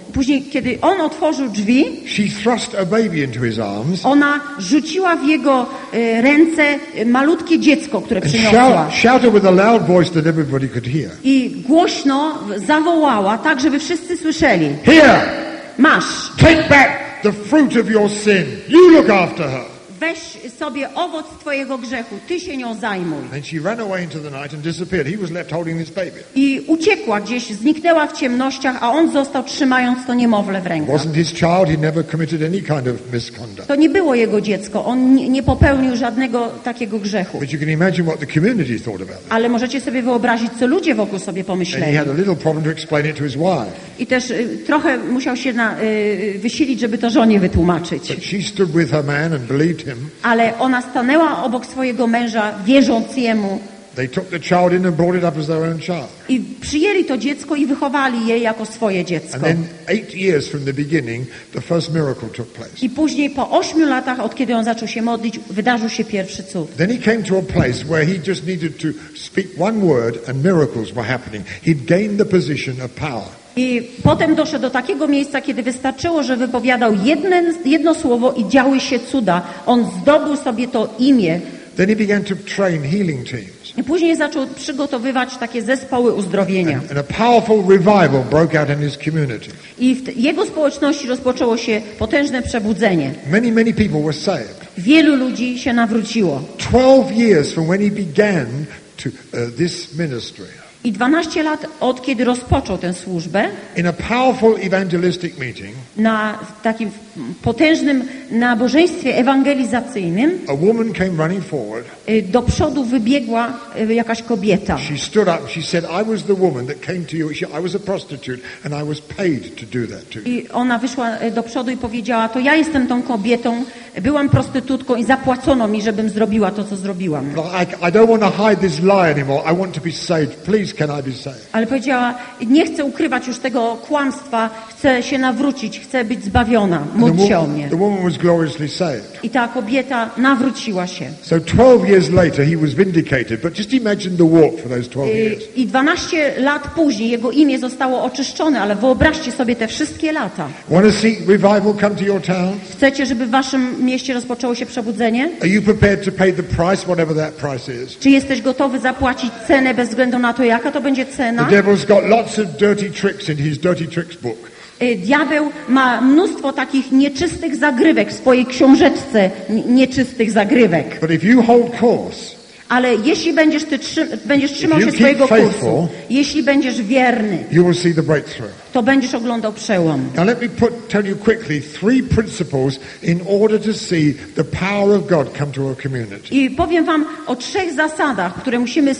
Później, kiedy on otworzył drzwi, she thrust a baby into his arms ona rzuciła w jego ręce malutkie dziecko, które and przyniosła. shouted with a loud voice that everybody could hear. I głośno zawołała, tak żeby wszyscy słyszeli. Here, Masz, take back the fruit of your sin. You look after her. weź sobie owoc twojego grzechu, ty się nią zajmuj. Then she ran away into the night and disappeared. He was left holding this baby. I uciekła gdzieś, zniknęła w ciemnościach, a on został trzymając to niemowlę w It rękach. wasn't his child. He never committed any kind of misconduct. To nie było jego dziecko, on nie popełnił żadnego takiego grzechu. But you can imagine what the community thought about it. Ale możecie sobie wyobrazić, co ludzie wokół sobie And he pomyśleli. had a little problem to explain it to his wife. I też trochę musiał się wysilić, żeby to żonie wytłumaczyć. But she stood with her man and believed him. Ale ona stanęła obok swojego męża, wierząc jemu. They took the child in and brought it up as their own child. I przyjęli to dziecko i wychowali je jako swoje dziecko. And then 8 years from the beginning, the first miracle took place. I później po 8 latach, od kiedy on zaczął się modlić, wydarzył się pierwszy cud. Then he came to a place where he just needed to speak one word and miracles were happening. He'd gained the position of power. I potem doszedł do takiego miejsca, kiedy wystarczyło, że wypowiadał jedno słowo i działy się cuda. On zdobył sobie to imię. Then he began to train healing teams. I później zaczął przygotowywać takie zespoły uzdrowienia. And a powerful revival broke out in his community. I w jego społeczności rozpoczęło się potężne przebudzenie. Many people were saved. Wielu ludzi się nawróciło. 12 years from when he began to this ministry. I 12 lat od kiedy rozpoczął tę służbę, In a powerful evangelistic meeting, na takim potężnym nabożeństwie ewangelizacyjnym, a woman came running forward. do przodu wybiegła jakaś kobieta. She stood up. She said, "I was the woman that came to you. I was a prostitute, and I was paid to do that to you." I ona wyszła do przodu i powiedziała, to ja jestem tą kobietą, byłam prostytutką i zapłacono mi, żebym zrobiła to, co zrobiłam. I don't want to hide this lie anymore. I want to be saved. Please, can I be saved? Ale powiedziała, nie chcę ukrywać już tego kłamstwa, chcę się nawrócić, chcę być zbawiona, módl się o mnie. The woman was gloriously saved. I ta kobieta nawróciła się. So 12 years later, he was vindicated. But just imagine the walk for those 12 years. I 12 lat później jego imię zostało oczyszczone, ale wyobraźcie sobie te wszystkie lata. Want to see revival come to your town? Chcecie, żeby w waszym mieście rozpoczęło się przebudzenie? Are you prepared to pay the price, whatever that price is? Czy jesteś gotowy zapłacić cenę bez względu na to, jaka to będzie cena? The devil's got lots of dirty tricks in his dirty tricks book. Diabeł ma mnóstwo takich nieczystych zagrywek w swojej książeczce nieczystych zagrywek. But if you hold course, Ale jeśli będziesz trzymał się swojego kursu, jeśli będziesz wierny, you will see the breakthrough. to będziesz oglądał przełom. Now let me tell you quickly 3 principles in order to see the power of God come to our community. I powiem wam o 3 zasadach, które musimy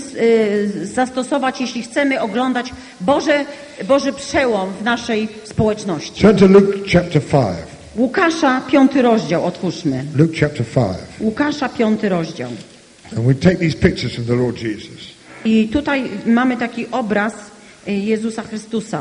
zastosować, jeśli chcemy oglądać Boży przełom w naszej społeczności. Turn to Luke chapter 5. Łukasza 5 rozdział, otwórzmy. Luke chapter 5. Łukasza 5 rozdział. And we take these pictures from the Lord Jesus. I tutaj mamy taki obraz Jezusa Chrystusa.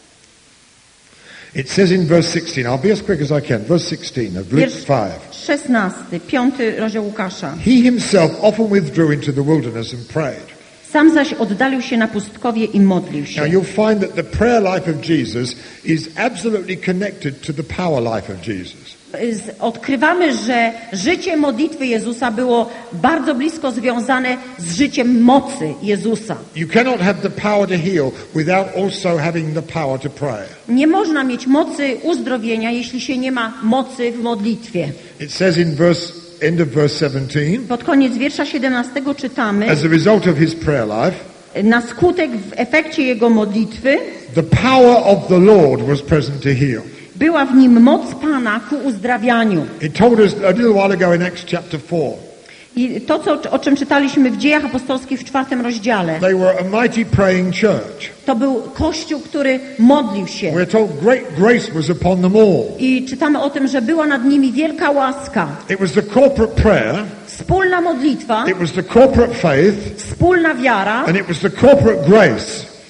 It says in verse 16, I'll be as quick as I can, verse 16 of Luke Wiersz 5. 16, 5 rozdział Łukasza. He himself often withdrew into the wilderness and prayed. Sam zaś oddalił się na pustkowie i modlił się. Now you'll find that the prayer life of Jesus is absolutely connected to the power life of Jesus. Odkrywamy, że życie modlitwy Jezusa było bardzo blisko związane z życiem mocy Jezusa. You cannot have the power to heal without also having the power to pray. Nie można mieć mocy uzdrowienia, jeśli się nie ma mocy w modlitwie. It says in end of verse 17, Pod koniec wiersza 17 czytamy, as a result of his prayer life, na skutek w efekcie jego modlitwy the power of the Lord was present to heal. była w nim moc Pana ku uzdrawianiu. It told us a little while ago in Acts chapter 4. I to, o czym czytaliśmy w Dziejach Apostolskich w 4 rozdziale, They were a mighty praying church. to był Kościół, który modlił się. We're told great grace was upon them all. I czytamy o tym, że była nad nimi wielka łaska. It was the corporate prayer, Wspólna modlitwa, it was the corporate faith, wspólna wiara and it was the corporate grace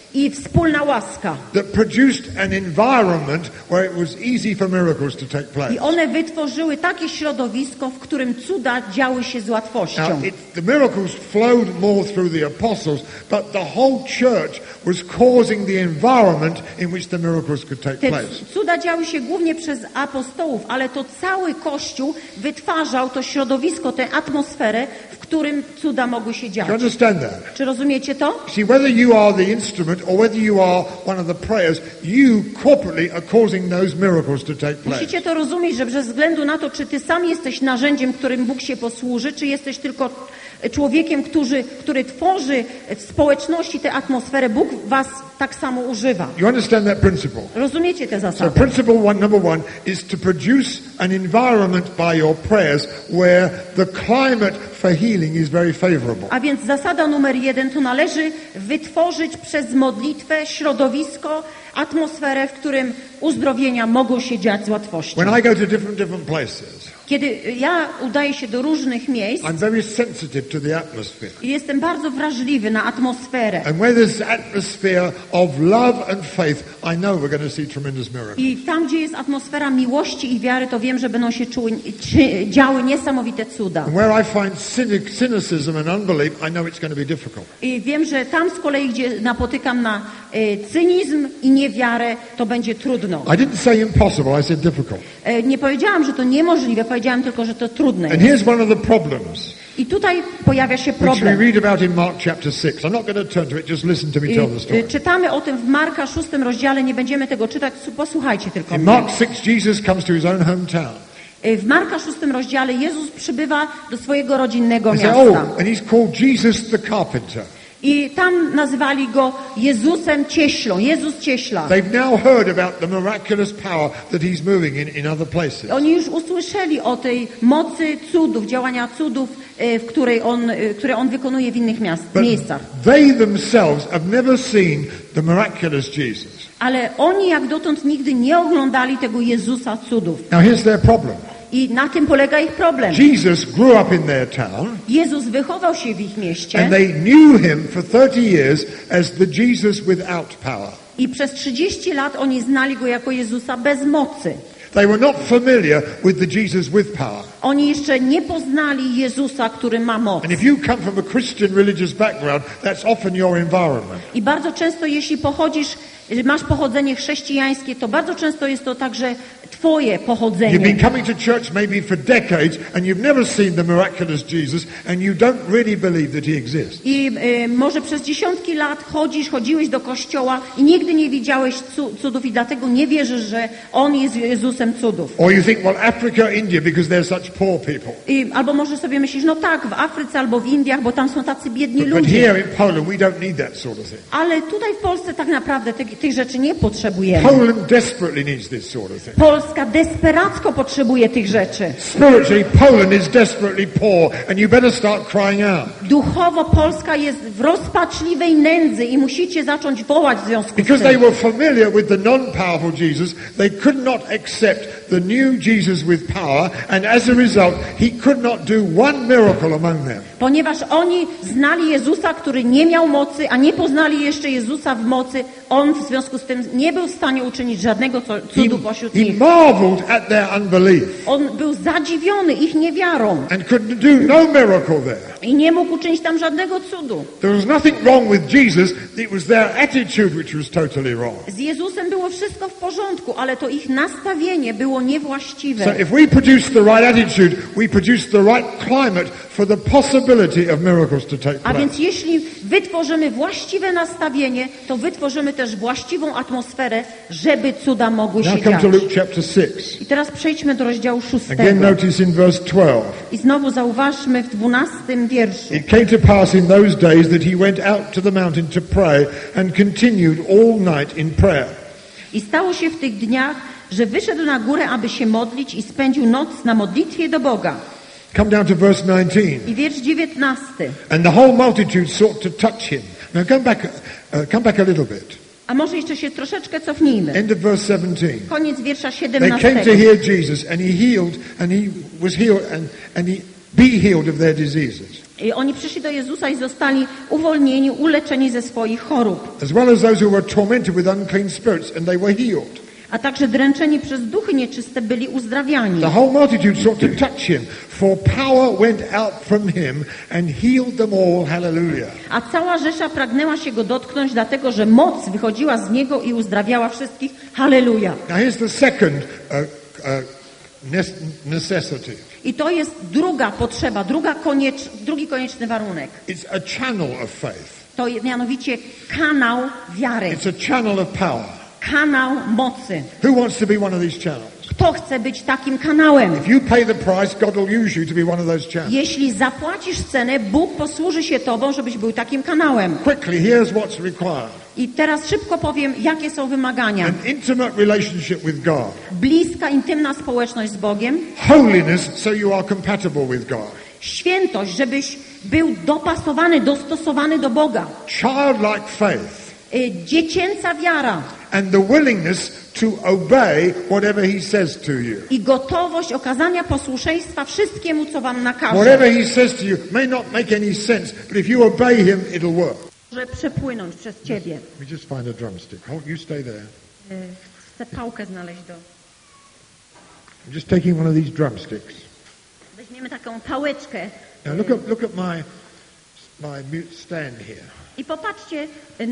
i wspólna łaska. that produced an environment where it was easy for miracles to take place. I one wytworzyły takie środowisko, w którym cuda działy się z łatwością. Now, the miracles flowed more through the apostles, but the whole church was causing the environment in which the miracles could take Te place. cuda działy się głównie przez apostołów, ale to cały Kościół wytwarzał to środowisko, tę atmosferę, w którym cuda mogły się Do you dziać. understand that? Czy rozumiecie to? See, whether you are the instrument or whether you are one of the prayers, you corporately are causing those miracles to take place. Musicie to rozumieć, że bez względu na to, czy ty sam jesteś narzędziem, którym Bóg się posłuży, czy jesteś tylko człowiekiem, który tworzy w społeczności tę atmosferę, Bóg was tak samo używa. You understand that principle? Rozumiecie te So zasady? principle number one is to produce an environment by your prayers where the climate for healing is very favorable. A więc zasada numer 1 to należy wytworzyć przez modlitwę środowisko, atmosferę, w którym uzdrowienia mogą się dziać z łatwością. When I go to different places, Kiedy ja udaję się do różnych miejsc, I'm very sensitive to the atmosphere. jestem bardzo wrażliwy na atmosferę. And where there's atmosphere of love and faith, I know we're going to see tremendous miracles. I tam, gdzie jest atmosfera miłości i wiary, to wiem, że będą się działy niesamowite cuda. And where I find cynicism and unbelief, I know it's going to be difficult. I wiem, że tam z kolei, gdzie napotykam na cynizm i niewiarę, to będzie trudno. I didn't say impossible, I said difficult. Nie powiedziałam, że to niemożliwe, powiedziałam tylko, że to trudne And jest. here's one of the problems I tutaj pojawia się which we problem. read about in Mark chapter 6. I'm not going to turn to it, just listen to me tell the story. Czytamy o tym w Marka 6 rozdziale, nie będziemy tego czytać, posłuchajcie tylko In mnie. Mark 6, Jesus comes to his own hometown. W Marka 6 rozdziale Jezus przybywa do swojego rodzinnego They say, miasta. and he's called Jesus the carpenter. I tam nazywali go Jezusem Cieślą, Jezus Cieśla. They've now heard about the miraculous power that he's moving in other places. Oni już usłyszeli o tej mocy cudów, działania cudów, które on wykonuje w innych But miejscach. they themselves have never seen the miraculous Jesus. Ale oni jak dotąd nigdy nie oglądali tego Jezusa cudów. Now here's their problem. I na tym polega ich problem. Jesus grew up in their town Jezus wychował się w ich mieście and they knew him for 30 years as the Jesus without power. i przez 30 lat oni znali go jako Jezusa bez mocy. They were not familiar with the Jesus with power. Oni jeszcze nie poznali Jezusa, który ma moc. And if you come from a Christian religious background, that's often your environment. I bardzo często, jeśli masz pochodzenie chrześcijańskie, to bardzo często jest to także twoje You've pochodzenie. been coming to church maybe for decades and you've never seen the miraculous Jesus and you don't really believe that he exists. I może przez dziesiątki lat chodziłeś do kościoła i nigdy nie widziałeś cudów i dlatego nie wierzysz, że On jest Jezusem cudów. Or you think, well, Africa, India, because they're such poor people. Albo może sobie myślisz, no tak, w Afryce albo w Indiach, bo tam są tacy biedni But ludzie. here in Poland, we don't need that sort of thing. Ale tutaj w Polsce tak naprawdę tych rzeczy nie potrzebujemy. Poland desperately needs this sort of thing. Polska desperacko potrzebuje tych rzeczy. Spiritually, Poland is desperately poor and you better start crying out. Duchowo Polska jest w rozpaczliwej nędzy i musicie zacząć wołać w związku z Because they tym. were familiar with the non-powerful Jesus, they could not accept the new Jesus with power, and as a result, he could not do one miracle among them. Ponieważ oni znali Jezusa, który nie miał mocy, a nie poznali jeszcze Jezusa w mocy, on w związku z tym nie był w stanie uczynić żadnego cudu pośród He nich. marveled at their unbelief On był zadziwiony ich niewiarą and could do no miracle there. i nie mógł uczynić tam żadnego cudu. There was nothing wrong with Jesus, it was their attitude which was totally wrong. Z Jezusem było wszystko w porządku, ale to ich nastawienie było niewłaściwe. So if we produce the right attitude, we produce the right climate for the possibility of miracles to take A place. więc jeśli wytworzymy właściwe nastawienie, to wytworzymy też właściwą atmosferę, żeby cuda mogły Now się come dziać. to Luke chapter 6. I teraz przejdźmy do rozdziału 6. Again notice in verse 12. I znowu zauważmy w 12 wierszu. It came to pass in those days that he went out to the mountain to pray and continued all night in prayer. I stało się w tych dniach, że wyszedł na górę, aby się modlić i spędził noc na modlitwie do Boga. Come down to verse 19. I wiersz 19. And the whole multitude sought to touch him. Now come back a little bit. A może jeszcze się troszeczkę cofnijmy. End of verse 17. Koniec wiersza They came to 17. hear Jesus and he healed and he was healed and he be healed of their diseases, I oni przyszli do Jezusa i zostali uwolnieni, uleczeni ze swoich chorób. as well as those who were tormented with unclean spirits, and they were healed. A także dręczeni przez duchy nieczyste byli uzdrawiani. The whole multitude sought to touch him, for power went out from him and healed them all. Hallelujah. A cała Rzesza pragnęła się go dotknąć, dlatego że moc wychodziła z niego i uzdrawiała wszystkich. Halleluja. Now here's the second necessity. I to jest druga potrzeba, drugi konieczny warunek. It's a channel of faith. To mianowicie kanał wiary, It's a channel of power. kanał mocy. Who wants to be one of these channels? Kto chce być takim kanałem? If you pay the price, God will use you to be one of those channels. Jeśli zapłacisz cenę, Bóg posłuży się tobą, żebyś był takim kanałem. Quickly, here's what's required. I teraz szybko powiem, jakie są wymagania. An intimate relationship with God. Bliska, intymna społeczność z Bogiem. Holiness, so you are compatible with God. Świętość, żebyś był dopasowany, dostosowany do Boga. Childlike faith. Dziecięca wiara. And the willingness to obey whatever he says to you. I gotowość okazania posłuszeństwa wszystkiemu, co wam nakaże. Whatever he says to you may not make any sense, but if you obey him, it'll work. Może przepłynąć przez ciebie. Let me just find a drumstick. Hold, you stay there. Chcę pałkę znaleźć do... I'm just taking one of these drumsticks. Weźmiemy taką pałeczkę. Now look at my mute stand here. I popatrzcie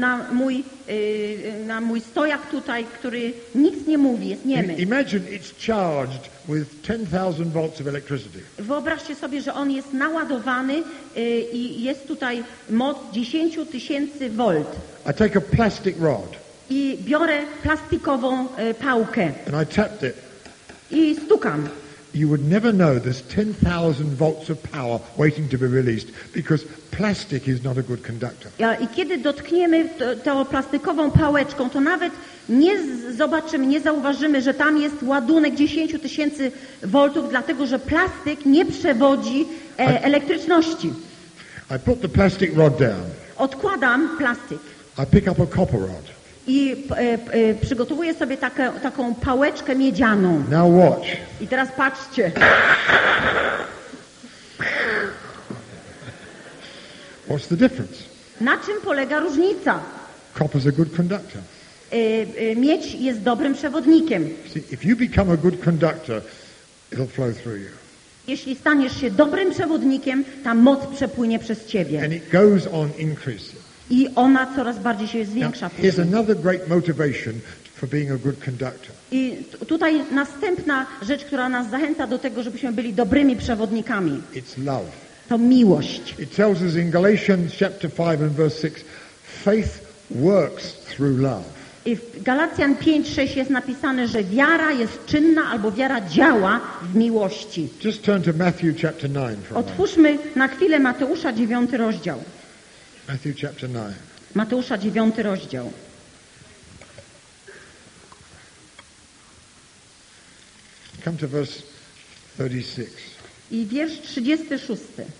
na mój stojak tutaj, który nic nie mówi, jest niemy. Imagine it's charged with 10,000 volts of electricity. Wyobraźcie sobie, że on jest naładowany i jest tutaj moc 10 000 volt. I take a plastic rod. I biorę plastikową pałkę. And I tapped it. I stukam. You would never know there's 10,000 volts of power waiting to be released because plastic is not a good conductor. I kiedy dotkniemy tą plastikową pałeczką, to nawet nie zobaczymy, nie zauważymy, że tam jest ładunek 10 000 voltów, dlatego że plastik nie przewodzi elektryczności. I put the plastic rod down. Odkładam plastik. I pick up a copper rod. I przygotowuję sobie taką pałeczkę miedzianą. Now watch. I teraz patrzcie. What's the difference? Na czym polega różnica? Copper's a good conductor. Miedź jest dobrym przewodnikiem. See, if you become a good conductor, it'll flow through you. Jeśli staniesz się dobrym przewodnikiem, ta moc przepłynie przez ciebie. And it goes on increasing. I ona coraz bardziej się Now, zwiększa. here's another great motivation for being a good conductor. I tutaj następna rzecz, która nas zachęca do tego, żebyśmy byli dobrymi przewodnikami. It's love. To miłość. It tells us in Galatians chapter 5 and verse 6, faith works through love. I w Galacjan 5:6 jest napisane, że wiara jest czynna albo wiara działa w miłości. Just turn to Matthew chapter 9 for a moment. Otwórzmy na chwilę Mateusza 9 rozdział. Matthew chapter 9. Mateusza 9 rozdział. Come to verse 36. I wiersz 36.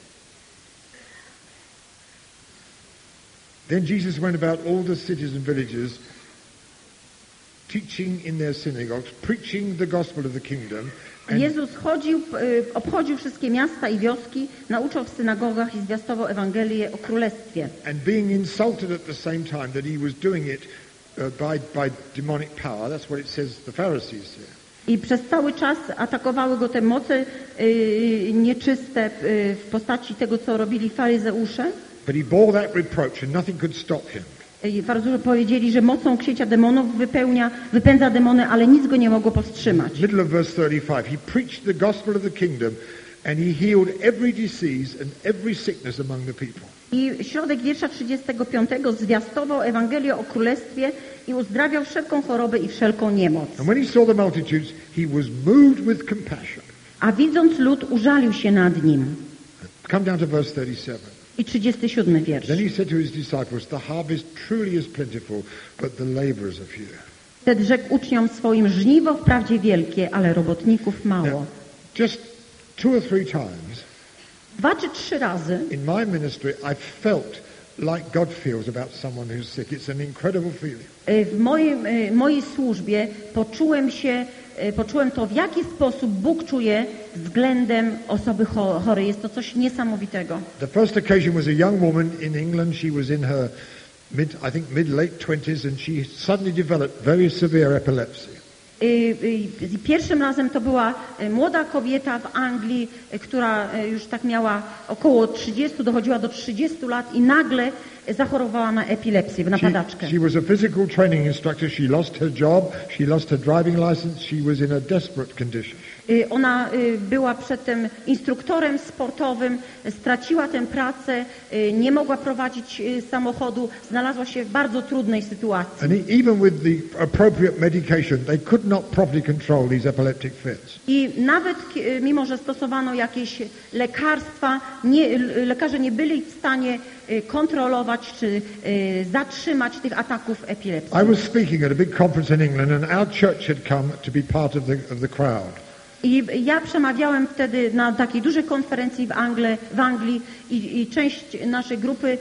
Then Jesus went about all the cities and villages, teaching in their synagogues, preaching the gospel of the kingdom. Jezus obchodził wszystkie miasta i wioski, nauczał w synagogach i zwiastował Ewangelię o Królestwie. And being insulted at the same time that he was doing it by demonic power. That's what it says the Pharisees here. I przez cały czas atakowały go te moce nieczyste w postaci tego, co robili faryzeusze. But he bore that reproach and nothing could stop him. Faryzeusze powiedzieli, że mocą księcia demonów wypędza demony, ale nic go nie mogło powstrzymać. Middle of verse 35. He preached the gospel of the kingdom and he healed every disease and every sickness among the people. I środek wiersza 35 zwiastował Ewangelię o Królestwie i uzdrawiał wszelką chorobę i wszelką niemoc. And when he saw the multitudes, he was moved with compassion. A widząc lud, użalił się nad nim. Come down to verse 37. I 37 wiersz. Then he said to his disciples, the harvest truly is plentiful, but the laborers are few. Wtedy rzekł uczniom swoim, żniwo wprawdzie wielkie, ale robotników mało. Now, just 2 or 3 times 2 czy 3 razy in my ministry, I felt like God feels about someone who's sick. It's an incredible feeling. W mojej służbie poczułem to, w jaki sposób Bóg czuje względem osoby chorej. Jest to coś niesamowitego. The first occasion was a young woman in England. She was in her mid-late 20s, and she suddenly developed very severe epilepsy. Pierwszym razem to była młoda kobieta w Anglii, która już tak miała około 30, dochodziła do 30 lat i nagle zachorowała na epilepsję, na padaczkę. She was a physical training instructor. She lost her job. She lost her driving license. She was in a desperate condition. Ona była przedtem instruktorem sportowym, straciła tę pracę, nie mogła prowadzić samochodu, znalazła się w bardzo trudnej sytuacji. And even with the appropriate medication, they could not properly control these epileptic fits. I nawet mimo, że stosowano jakieś lekarstwa, lekarze nie byli w stanie kontrolować czy zatrzymać tych ataków epilepsji. I was speaking at a big conference in England, and our church had come to be part of the crowd. I ja przemawiałem wtedy na takiej dużej konferencji w Anglii i część naszej grupy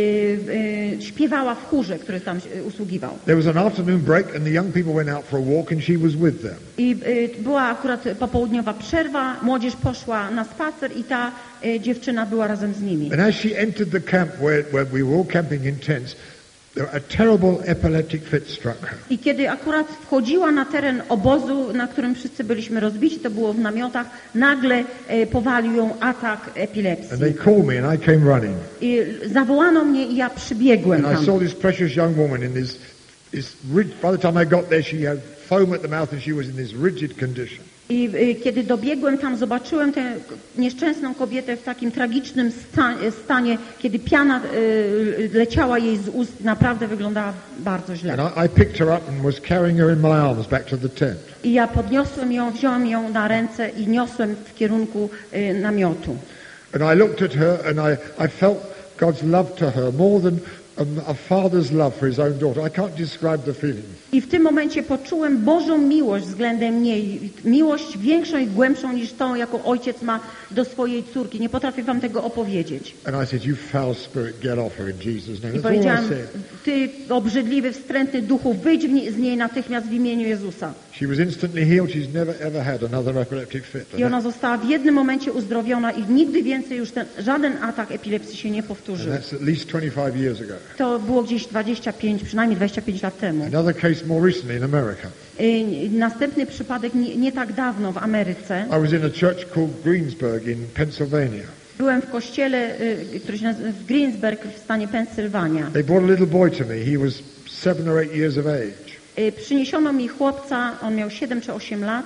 śpiewała w chórze, który tam usługiwał. There was an afternoon break, and the young people went out for a walk, and she was with them. I była akurat popołudniowa przerwa, młodzież poszła na spacer i ta dziewczyna była razem z nimi. And as she entered the camp where we were all camping in tents, a terrible epileptic fit struck her. I kiedy akurat wchodziła na teren obozu, na którym wszyscy byliśmy rozbici, to było w namiotach, nagle powalił ją atak epilepsji. And they called me, and I came running. I zawołano mnie i ja przybiegłem And I tam. saw this precious young woman in this by the time I got there, she had foam at the mouth, and she was in this rigid condition. I kiedy dobiegłem tam, zobaczyłem tę nieszczęsną kobietę w takim tragicznym stanie, kiedy piana leciała jej z ust, naprawdę wyglądała bardzo źle. And I picked her up and was carrying her in my arms back to the tent. I ja podniosłem ją, wziąłem ją na ręce i niosłem w kierunku namiotu. And I looked at her, and I felt God's love to her more than a father's love for his own daughter. I can't describe the feeling. I w tym momencie poczułem Bożą miłość względem niej. Miłość większą i głębszą niż tą, jaką ojciec ma do swojej córki. Nie potrafię wam tego opowiedzieć. And I said, "You foul spirit, get off her in Jesus' name." I That's all I powiedziałem, said. ty obrzydliwy, wstrętny duchu, wyjdź z niej natychmiast w imieniu Jezusa. She was instantly healed. She's never ever had another epileptic fit. I ona została w jednym momencie uzdrowiona i nigdy więcej już żaden atak epilepsji się nie powtórzył. And that's at least 25 years ago. To było gdzieś przynajmniej 25 lat temu. Another case more recently in America. Następny przypadek nie tak dawno w Ameryce. I was in a church called Greensburg in Pennsylvania. Byłem w kościele, który się nazywa w Greensburg w stanie Pensylwania. They brought a little boy to me. He was 7 or 8 years of age. Przyniesiono mi chłopca, on miał 7 czy 8 lat.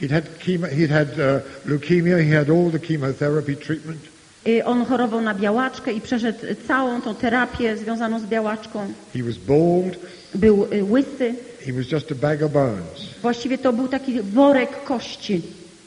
He'd had leukemia. He had all the chemotherapy treatment. On chorował na białaczkę i przeszedł całą tą terapię związaną z białaczką. He was bald. Był łysy. He was just a bag of bones. Właściwie to był taki worek kości.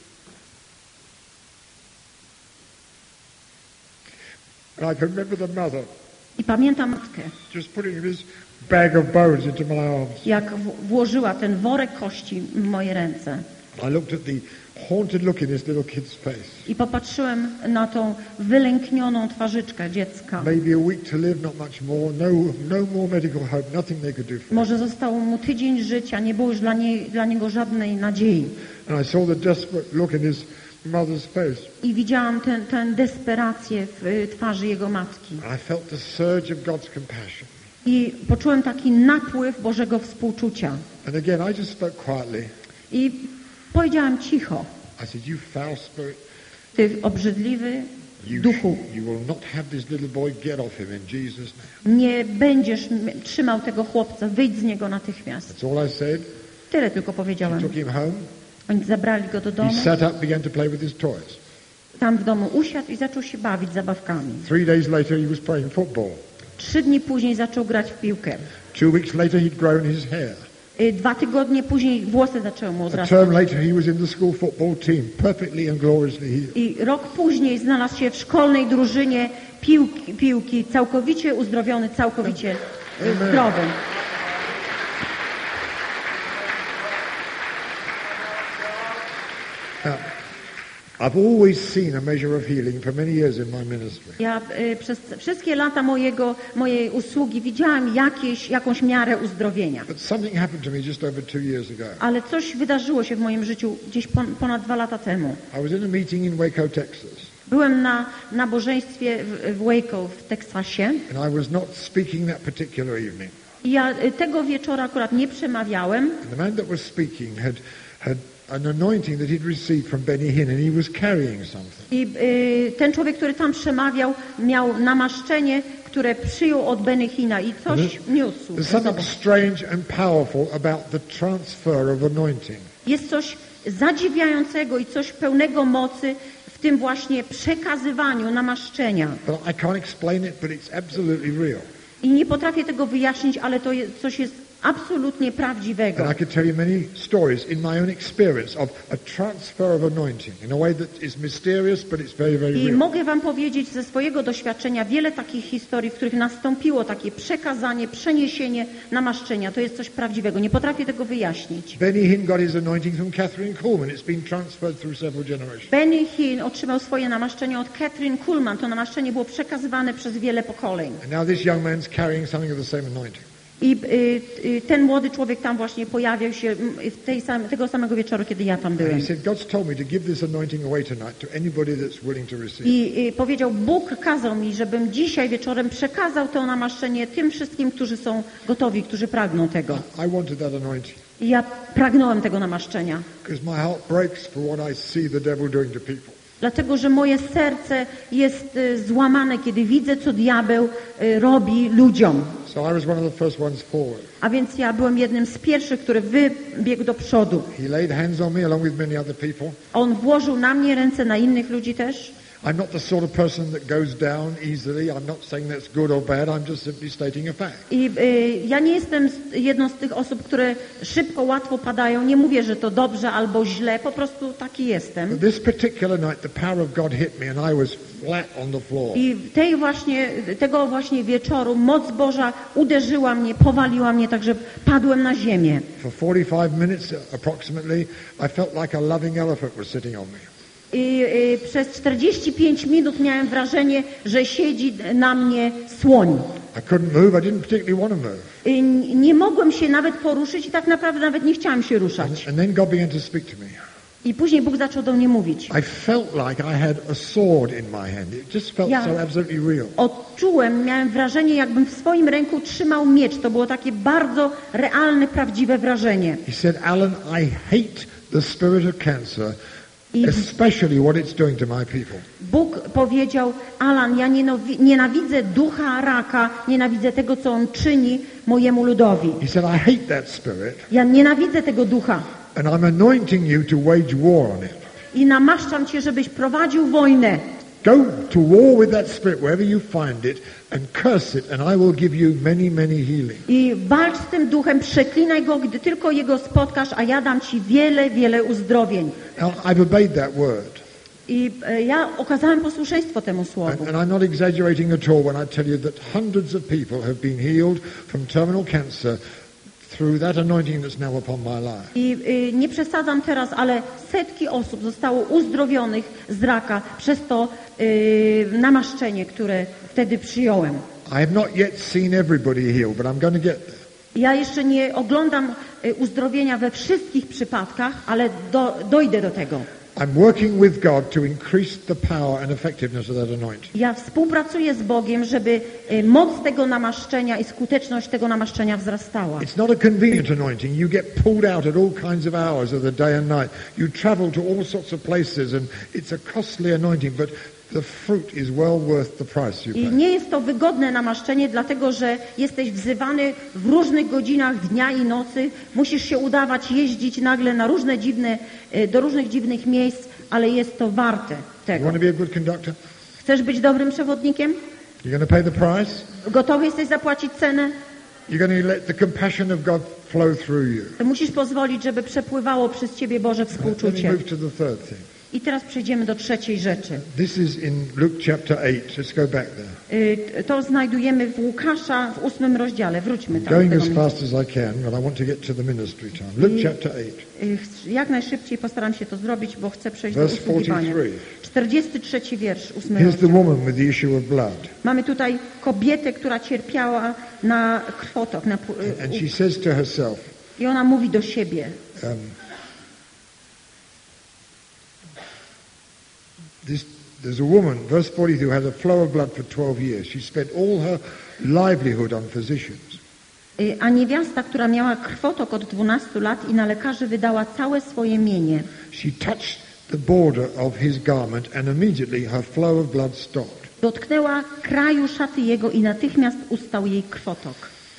And I can remember the mother I pamiętam matkę, just putting this bag of bones into my arms. jak włożyła ten worek kości w moje ręce. I looked at the haunted look in this little kid's face. I popatrzyłem na tą wylęknioną twarzyczkę dziecka. Maybe a week to live, not much more. No more medical hope. Nothing they could do for him. Może został mu tydzień życia, nie było już dla niego żadnej nadziei. And I saw the desperate look in his mother's face. I widziałam tę desperację w twarzy jego matki. I felt the surge of God's compassion. I poczułem taki napływ Bożego współczucia. And again, I just spoke quietly. I powiedziałam cicho. I said, "You foul spirit, Ty obrzydliwy duchu, you will not have this little boy. Get off him in Jesus' name." nie będziesz trzymał tego chłopca, wyjdź z niego natychmiast. That's all I said. Tyle tylko powiedziałem. Took him home. Oni zabrali go do domu, He sat up, began to play with his toys. tam w domu usiadł i zaczął się bawić zabawkami. 3 days later, he was playing football. 3 dni później zaczął grać w piłkę. 2 weeks later, he'd grown his hair. 2 tygodnie później włosy zaczęły mu A wzrastać. term later, he was in the school football team, perfectly and gloriously healed. I rok później znalazł się w szkolnej drużynie piłki całkowicie uzdrowiony, całkowicie zdrowy. I've always seen a measure of healing for many years in my ministry. Ja przez wszystkie lata mojej usługi widziałam jakąś miarę uzdrowienia. But something happened to me just over 2 years ago. Ale coś wydarzyło się w moim życiu gdzieś ponad 2 lata temu. I was in a meeting in Waco, Texas. Byłem na nabożeństwie w Waco w Teksasie. And I was not speaking that particular evening. I ja tego wieczora akurat nie przemawiałem. And the man that was speaking had an anointing that he'd received from Benny Hinn, and he was carrying something. I ten człowiek, który tam przemawiał, miał namaszczenie, które przyjął od Benny Hinna i coś niósł. There's something strange and powerful about the transfer of anointing. Jest coś zadziwiającego i coś pełnego mocy w tym właśnie przekazywaniu namaszczenia. But I can't explain it, but it's absolutely real. I nie potrafię tego wyjaśnić, ale to coś jest absolutnie prawdziwego. And I could tell you many stories in my own experience of a transfer of anointing in a way that is mysterious, but it's very, very I real. mogę wam powiedzieć ze swojego doświadczenia wiele takich historii, w których nastąpiło takie przekazanie, przeniesienie namaszczenia. To jest coś prawdziwego. Nie potrafię tego wyjaśnić. Benny Hinn got his anointing from Catherine Kuhlman. It's been transferred through several generations. Benny Hinn otrzymał swoje namaszczenie od Catherine Kuhlman. To namaszczenie było przekazywane przez wiele pokoleń. And now this young man's carrying something of the same anointing. I ten młody człowiek tam właśnie pojawiał się tego samego wieczoru, kiedy ja tam byłem. And he said, God's told me to give this anointing away tonight to anybody that's willing to receive. I powiedział, Bóg kazał mi, żebym dzisiaj wieczorem przekazał to namaszczenie tym wszystkim, którzy są gotowi, którzy pragną tego. I wanted that anointing. I ja pragnąłem tego namaszczenia. Because my heart breaks for what I see the devil doing to people. Dlatego, że moje serce jest złamane, kiedy widzę, co diabeł robi ludziom. So I was one of the first ones forward. A więc ja byłem jednym z pierwszych, który wybiegł do przodu. He laid hands on me along with many other people. On włożył na mnie ręce, na innych ludzi też. I'm not the sort of person that goes down easily. I'm not saying that's good or bad. I'm just simply stating a fact. I ja nie jestem jedną z tych osób, które szybko, łatwo padają. Nie mówię, że to dobrze albo źle. Po prostu taki jestem. But this particular night, the power of God hit me and I was flat on the floor. I tego właśnie wieczoru moc Boża uderzyła mnie, powaliła mnie, tak że padłem na ziemię. For 45 minutes approximately, I felt like a loving elephant was sitting on me. I przez 45 minut miałem wrażenie, że siedzi na mnie słoń. I couldn't move. I didn't particularly want to move. I nie mogłem się nawet poruszyć i tak naprawdę nawet nie chciałem się ruszać. And then God began to speak to me. I później Bóg zaczął do mnie mówić. I felt like I had a sword in my hand. It just felt so absolutely real. Miałem wrażenie, jakbym w swoim ręku trzymał miecz. To było takie bardzo realne, prawdziwe wrażenie. He said, Alan, I hate the spirit of cancer, especially what it's doing to my people. Bóg powiedział, Alan, ja nienawidzę ducha raka, nienawidzę tego, co on czyni mojemu ludowi. He said, I hate that spirit, Ja nienawidzę tego ducha and I'm anointing you to wage war on it. i namaszczam cię, żebyś prowadził wojnę. Go to war with that spirit wherever you find it and curse it, and I will give you many, many healings. I walcz z tym duchem, przeklinaj go, gdy tylko jego spotkasz, a ja dam ci wiele, wiele uzdrowień. Now, I've obeyed that word. I ja okazałem posłuszeństwo temu słowu. And I'm not exaggerating at all when I tell you that hundreds of people have been healed from terminal cancer through that anointing that's now upon my life. I nie przesadzam teraz, ale setki osób zostało uzdrowionych z raka przez to namaszczenie, które wtedy przyjąłem. I have not yet seen everybody healed, but I'm going to get there. Ja jeszcze nie oglądam uzdrowienia we wszystkich przypadkach, ale dojdę do tego. I'm working with God to increase the power and effectiveness of that anointing. Ja współpracuję z Bogiem, żeby moc tego namaszczenia i skuteczność tego namaszczenia wzrastała. It's not a convenient anointing. You get pulled out at all kinds of hours of the day and night. You travel to all sorts of places and it's a costly anointing, but the fruit is well worth the price you I pay. nie jest to wygodne namaszczenie, dlatego że jesteś wzywany w różnych godzinach dnia i nocy. Musisz się udawać, jeździć nagle na do różnych dziwnych miejsc, ale jest to warte You tego. want to be a good conductor? Chcesz być dobrym przewodnikiem? You're going to pay the price? Gotowy jesteś zapłacić cenę? You're going to let the compassion of God flow through you. To musisz pozwolić, żeby przepływało przez ciebie Boże Let me współczucie. move to the third thing. I teraz przejdziemy do trzeciej rzeczy. This is in Luke chapter 8. Let's go back there. To znajdujemy w Łukasza w 8 rozdziale. Wróćmy tam. Going do as tego fast as I can, but I want to get to the ministry time. Luke chapter 8. Jak najszybciej postaram się to zrobić, bo chcę przejść do Verse usługiwania. 43. 43 wiersz, 8 Here's the rozdział. woman with the issue of blood. Mamy tutaj kobietę, która cierpiała na krwotok. And she says to herself, I ona mówi do siebie. There's a woman, verse 42, who had a flow of blood for 12 years. She spent all her livelihood on physicians. A niewiasta, która miała krwotok od 12 lat i na lekarzy wydała całe swoje mienie. She touched the border of his garment and immediately her flow of blood stopped. Dotknęła kraju szaty jego i natychmiast ustał jej krwotok.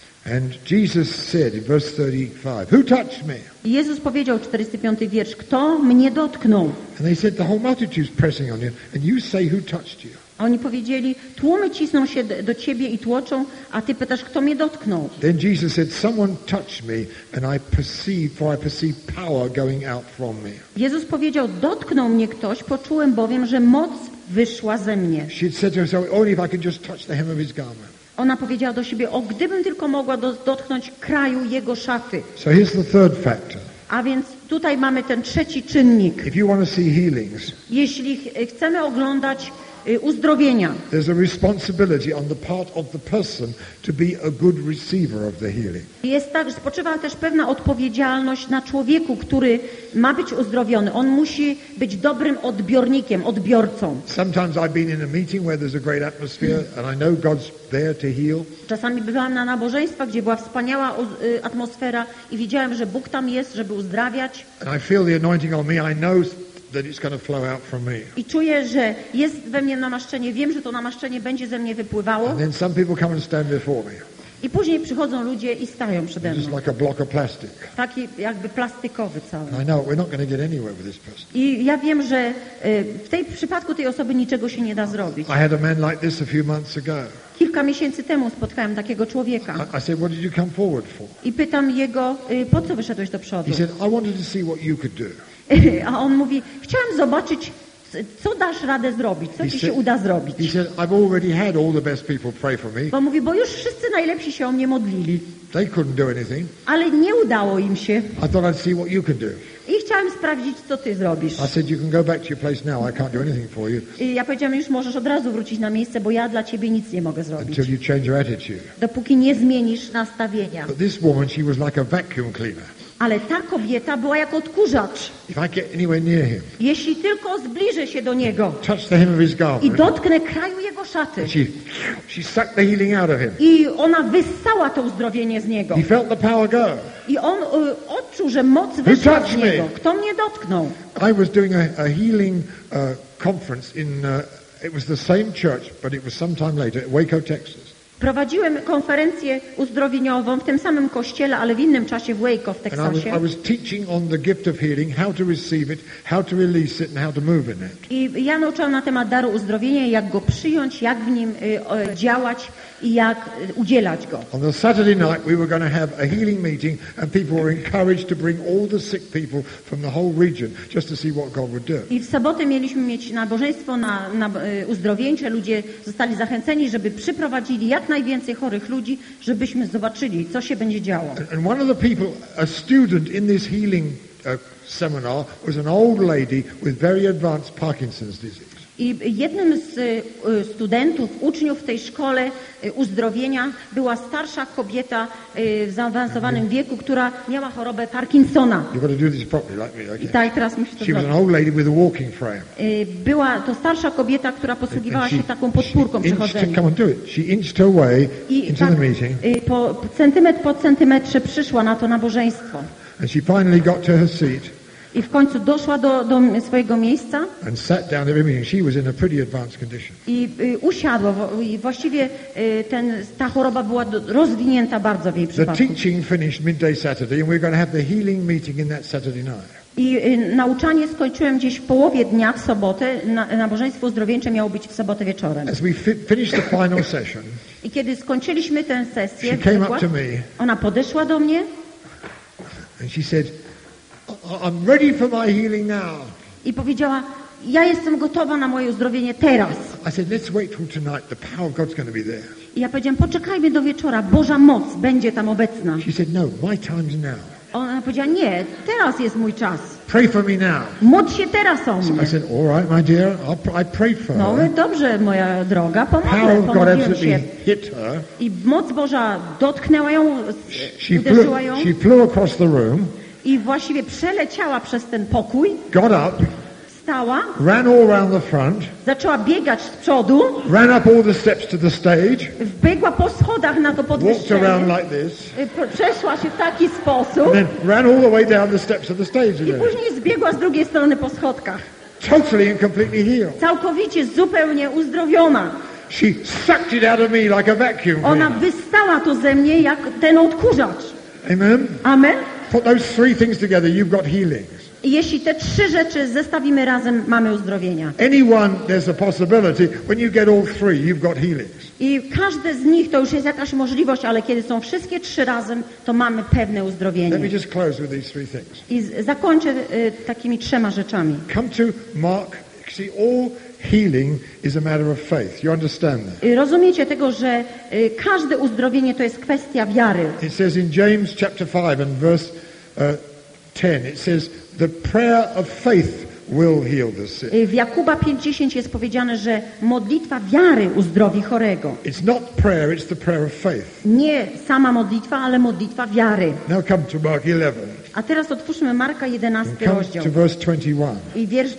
And Jesus said in verse 35, who touched me? I Jezus powiedział, 45 wiersz, kto mnie dotknął? And they said, the whole multitude's pressing on you, and you say, who touched you? A oni powiedzieli, tłumy cisną się do ciebie i tłoczą, a ty pytasz, kto mnie dotknął? Then Jesus said, someone touched me, and I perceive power going out from me. Jezus powiedział, dotknął mnie ktoś, poczułem bowiem, że moc wyszła ze mnie. She had said to herself, only if I could just touch the hem of his garment. Ona powiedziała do siebie, o gdybym tylko mogła dotknąć kraju jego szaty. So here's the third factor. A więc tutaj mamy ten trzeci czynnik. If you want to see healings, Jeśli chcemy oglądać uzdrowienia, there's a responsibility on the part of the person to be a good receiver of the healing. spoczywa też pewna odpowiedzialność na człowieku, który ma być uzdrowiony. On musi być dobrym odbiornikiem, odbiorcą. Sometimes I've been in a meeting where there's a great atmosphere and I know God's there to heal. Czasami bywałam na nabożeństwach, gdzie była wspaniała atmosfera i widziałem, że Bóg tam jest, żeby uzdrawiać. And I feel the anointing on me. I know that it's going to flow out from me. I czuję, że jest we mnie namaszczenie. Wiem, że to namaszczenie będzie ze mnie wypływało. And then some people come and stand before me. I później przychodzą ludzie i stają przede Just mną. like a block of plastic. Taki jakby plastikowy cały. And I know we're not going to get anywhere with this person. I ja wiem, że w przypadku tej osoby niczego się nie da zrobić. I had a man like this a few months ago. Kilka miesięcy temu spotkałem takiego człowieka. I said, what did you come forward for? I pytam jego, po co wyszedłeś do przodu? He said, I wanted to see what you could do. A on mówi, chciałem zobaczyć, co dasz radę zrobić, co ci się uda zrobić. He said, I've already had all the best people pray for me. Bo mówi, bo już wszyscy najlepsi się o mnie modlili, They couldn't do anything. ale nie udało im się. I thought I'd see what you could do. I chciałem sprawdzić, co ty zrobisz. I said, you can go back to your place now. I can't do anything for you I ja powiedziałam, już możesz od razu wrócić na miejsce, bo ja dla ciebie nic nie mogę zrobić. until you change your attitude. Dopóki nie zmienisz nastawienia. But this woman, she was like a vacuum cleaner. Ale ta kobieta była jak odkurzacz. If I get anywhere near him, Jeśli tylko zbliżę się do niego touch the hem of his i garment, dotknę kraju jego szaty she sucked the healing out of him. i ona wyssała to uzdrowienie z niego. He felt the power go. I on odczuł, że moc wyszła z touched me? niego. Kto mnie dotknął? I was doing a healing conference in, it was the same church, but it was sometime later, Waco, Texas. Prowadziłem konferencję uzdrowieniową w tym samym kościele, ale w innym czasie w Waco w And Teksasie. I was teaching on the gift of healing, how to receive it, how to release it, and how to move in it. I ja nauczałam na temat daru uzdrowienia, jak go przyjąć, jak w nim działać i jak udzielać go. On the Saturday night, we were going to have a healing meeting, and people were encouraged to bring all the sick people from the whole region just to see what God would do. I w sobotę mieliśmy mieć nabożeństwo na uzdrowieńcze. Ludzie zostali zachęceni, żeby przyprowadzili jak najwięcej chorych ludzi, żebyśmy zobaczyli, co się będzie działo. And one of the people, a student in this healing seminar, was an old lady with very advanced Parkinson's disease. I jednym z studentów, uczniów w tej szkole uzdrowienia była starsza kobieta w zaawansowanym wieku, która miała chorobę Parkinsona. You've got to do this properly, like me, I okay? tak, teraz muszę to She was an zrobić. old lady with a walking frame. Była to starsza kobieta, która posługiwała się taką podpórką inched, przechodzenia. come on, do it. She inched her way I into tak, the meeting, centymetr po centymetrze przyszła na to nabożeństwo. and she finally got to her seat I w końcu doszła do swojego miejsca and sat down at the meeting. She was in a pretty advanced condition. i usiadła. I właściwie ta choroba była rozwinięta bardzo w jej The przypadku. teaching finished midday Saturday, and we're going to have the healing meeting in that Saturday night. I nauczanie skończyłem gdzieś w połowie dnia w sobotę. Nabożeństwo uzdrowieńcze miało być w sobotę wieczorem. As we finished the final session, I kiedy skończyliśmy tę sesję, she came up wykład, to me ona podeszła do mnie and she said, I'm ready for my healing now. i powiedziała, ja jestem gotowa na moje uzdrowienie teraz. I said, let's wait till tonight. The power of God's going to be there. I ja powiedziałam, poczekajmy do wieczora, Boża moc będzie tam obecna. She said, no, my time's now. Ona powiedziała, nie, teraz jest mój czas. Pray for me now. Módl się teraz o mnie. I said, all right, my dear, I prayed for No her. dobrze, moja droga, Power of God pomodliłem absolutely się. hit her. I moc Boża dotknęła ją, She uderzyła ją flew across the room, i właściwie przeleciała przez ten pokój, got up, wstała, ran all around the front, zaczęła biegać z przodu, ran up all the steps to the stage, wbiegła po schodach na to walked podwyższenie, around like this, przeszła się w taki sposób and then ran all the way down the steps of the stage i again. później zbiegła z drugiej strony po schodkach. Totally and completely healed. Całkowicie, zupełnie uzdrowiona. She sucked it out of me like a vacuum Ona cleaner. wystała to ze mnie jak ten odkurzacz. Amen? Amen? Put those three things together, you've got healings. I jeśli te trzy rzeczy zestawimy razem, mamy uzdrowienia. Anyone, there's a possibility, when you get all three, you've got healings. I każde z nich to już jest jakaś możliwość, ale kiedy są wszystkie trzy razem, to mamy pewne Let me uzdrowienie. just close with these three things. I zakończę takimi trzema rzeczami. Come to Mark. See, all healing is a matter of faith. You understand that? Rozumiecie tego, że każde uzdrowienie to jest kwestia wiary. It says in James chapter 5 and verse 10, it says, the prayer of faith will heal the sick. W Jakuba 5:10 jest powiedziane, że modlitwa wiary uzdrowi chorego. It's not prayer, it's the prayer of faith. Nie sama modlitwa, ale modlitwa wiary. Now come to Mark 11 A teraz otwórzmy Marka 11 and come rozdział to verse 21. i wiersz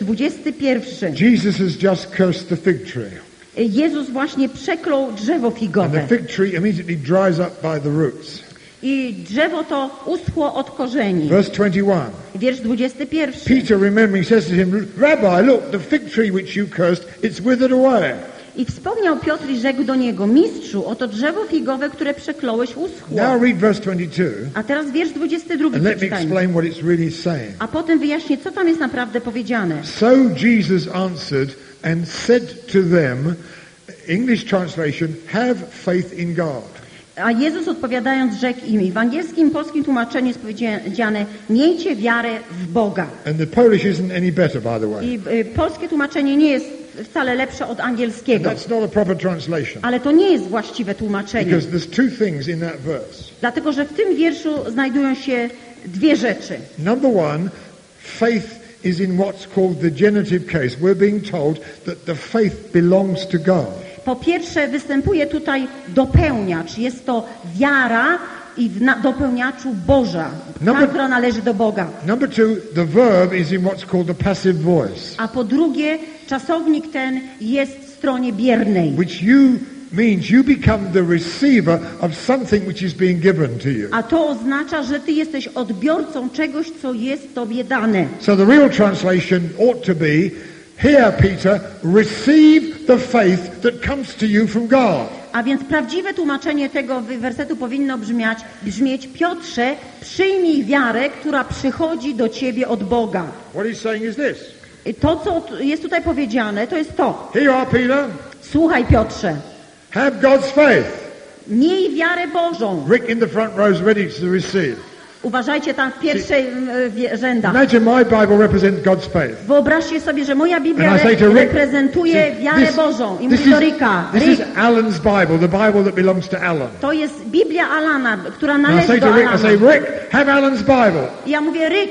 21. Jesus has just cursed the fig tree. Jezus właśnie przeklął drzewo And figowe the fig tree immediately dries up by the roots. i drzewo to uschło od korzeni. Verse 21. Wiersz 21. Peter, remembering, says to him, Rabbi, look, the fig tree which you cursed, it's withered away. I wspomniał Piotr i rzekł do niego, mistrzu, oto drzewo figowe, które przekląłeś, uschło. Now read verse 22 A teraz wiersz 22 and let me przeczytajmy. explain what it's really saying. A potem wyjaśnię, co tam jest naprawdę powiedziane. So Jesus answered and said to them, English translation, have faith in God. A Jezus odpowiadając rzekł im, w angielskim, polskim tłumaczeniu jest powiedziane, miejcie wiarę w Boga. And the Polish isn't any better, by the way. I polskie tłumaczenie nie jest wcale lepsze od And angielskiego. that's not a proper translation. Ale to nie jest właściwe tłumaczenie. Because there's two things in that verse. Dlatego, że w tym wierszu znajdują się dwie rzeczy. Number one, faith is in what's called the genitive case. We're being told that the faith belongs to God. Po pierwsze występuje tutaj dopełniacz. Jest to wiara i w dopełniaczu Boża. Ta, która należy do Boga. Number two, the verb is in what's called the passive voice. A po drugie, czasownik ten jest w stronie biernej. Which means you become the receiver of something which is being given to you. A to oznacza, że ty jesteś odbiorcą czegoś, co jest tobie dane. So the real translation ought to be, here Peter, receive the faith that comes to you from God. A więc prawdziwe tłumaczenie tego wersetu powinno brzmieć, Piotrze, przyjmij wiarę, która przychodzi do ciebie od Boga. What he's saying is this. To, co jest tutaj powiedziane, to jest to. Here you are, Peter. Słuchaj, Piotrze, Have God's faith. miej wiarę Bożą. Rick in the front row is ready to receive. Uważajcie tam w pierwszej rzędach. Imagine my Bible represents God's faith. Wyobraźcie sobie, że moja Biblia And I say to Rick, reprezentuje wiarę Bożą. I mówię do Ricka, this Rick, is Alan's Bible, the Bible that belongs to Alan. to jest Biblia Alana, która And I należy say do to Rick, I Alana. say, Rick, have Alan's Bible. I ja mówię, Rick,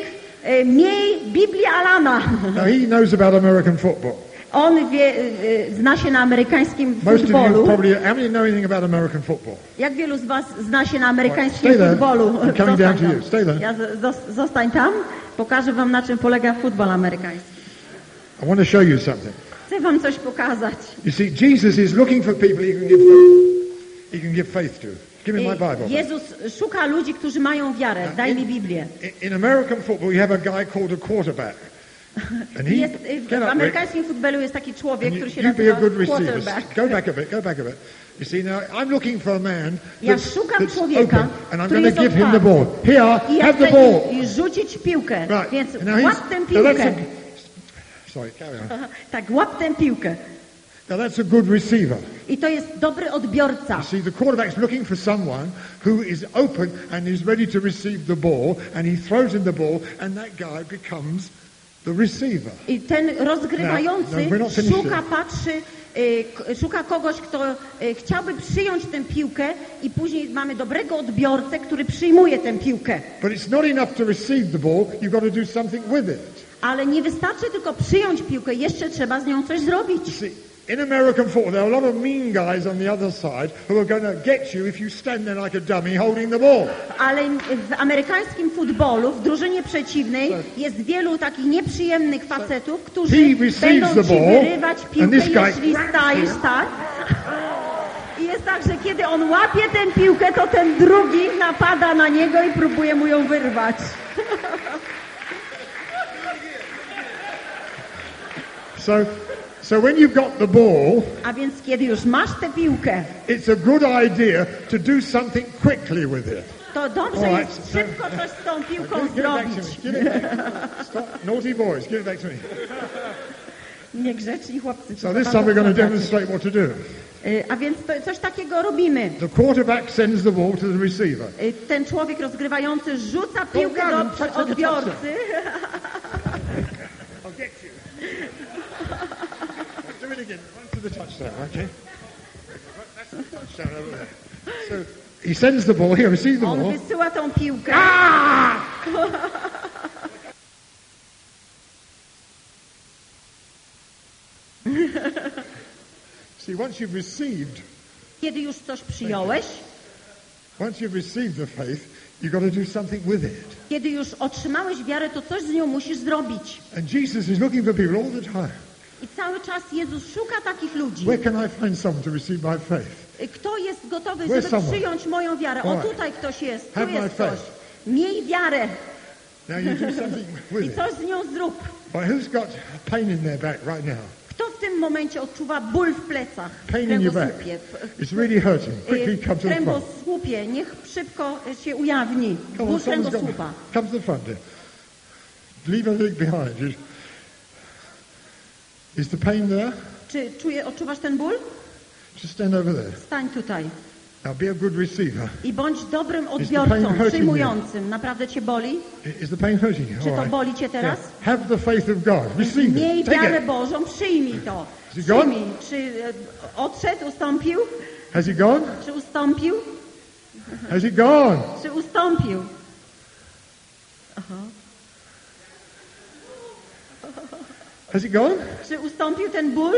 miej Biblię Alana. Now he knows about American football. On zna się na amerykańskim Most of you futbolu. probably, how many know anything about American football? Jak wielu z was zna się na amerykańskim Stay there. futbolu? I'm coming down to you. Stay there. Zostań tam. Pokażę wam, na czym polega futbol amerykański. I want to show you something. Chcę wam coś pokazać. You see, Jesus is looking for people he can give faith to. Give me my Bible. Jezus szuka ludzi, którzy mają wiarę. Daj mi Biblię. In American football, you have a guy called a quarterback. And he, W amerykańskim futbolu jest taki człowiek, który się you be a nazywa good receiver. quarterback. Go back a bit, go back a bit. You see, now I'm looking for a man Ja that's szukam open, człowieka, and I'm który going jest to give him the otwarty. ball. Here, I ja have the chcę ball. i rzucić piłkę. Right. Więc Now łap tę now piłkę. sorry, carry on. Tak, łap tę piłkę. Now that's a good receiver. I to jest dobry odbiorca. You see, the quarterback's looking for someone who is open and is ready to receive the ball, and he throws in the ball, and that guy becomes The receiver. I ten rozgrywający No, we're not finished szuka, yet. patrzy, szuka kogoś, kto chciałby przyjąć tę piłkę i później mamy dobrego odbiorcę, który przyjmuje tę piłkę. But it's not enough to receive the ball, you've got to do something with it. Ale nie wystarczy tylko przyjąć piłkę, jeszcze trzeba z nią coś zrobić. You see, in American football, there are a lot of mean guys on the other side who are going to get you if you stand there like a dummy holding the ball. Ale w amerykańskim futbolu, w drużynie przeciwnej jest wielu takich nieprzyjemnych facetów, którzy będą ci wyrywać piłkę, jeśli stajesz tak. I jest tak, że kiedy on łapie tę piłkę, to ten drugi napada na niego i próbuje mu ją wyrwać. So when you've got the ball, a więc kiedy już masz tę piłkę, it's a good idea to do something quickly with it. to dobrze jest szybko coś z tą piłką zrobić. Naughty boys, give it back to me. Niegrzeczni chłopcy. So this time we're going to demonstrate what to do. A więc coś takiego robimy. The quarterback sends the ball to the receiver. Ten człowiek rozgrywający rzuca piłkę do odbiorcy. I'll get you. Do it again. Run to the touchdown, okay? That's the touchdown over there. So he sends the ball, he receives the On ball. wysyła tą piłkę. See, once you've received, Kiedy już coś przyjąłeś, once you've received the faith, you've got to do something with it. kiedy już otrzymałeś wiarę, to coś z nią musisz zrobić. And Jesus is looking for people all the time. I cały czas Jezus szuka takich ludzi. Where can I find someone to receive my faith? Kto jest gotowy, Where's żeby someone? przyjąć moją wiarę? O, Alright. tutaj ktoś jest, tu Have my jest ktoś. faith. Miej wiarę Now you do something i with it. coś z nią zrób. Right, who's got pain in their back right now? Kto w tym momencie odczuwa ból w plecach? Pain in your back. It's really hurting. Quickly come to the front. Kręgosłupie, niech szybko się ujawni. Come Ból on, someone's got kręgosłupa. come to the front there. Leave everything behind you. Is the pain there? Czy odczuwasz ten ból? Just stand over there. Stań tutaj. Now be a good receiver. I bądź dobrym pain odbiorcą, hurting przyjmującym. Naprawdę cię boli? Is the pain hurting you? Czy All to right. boli cię teraz? Yeah. Have the faith of God. Receive Miej it. Take wiarę it. Bożą, przyjmij to. Is he gone? Przyjmij. Czy odszedł, ustąpił? Has he gone? Czy ustąpił? Has he gone? Czy ustąpił? Aha. Has he gone? Czy ustąpił ten ból?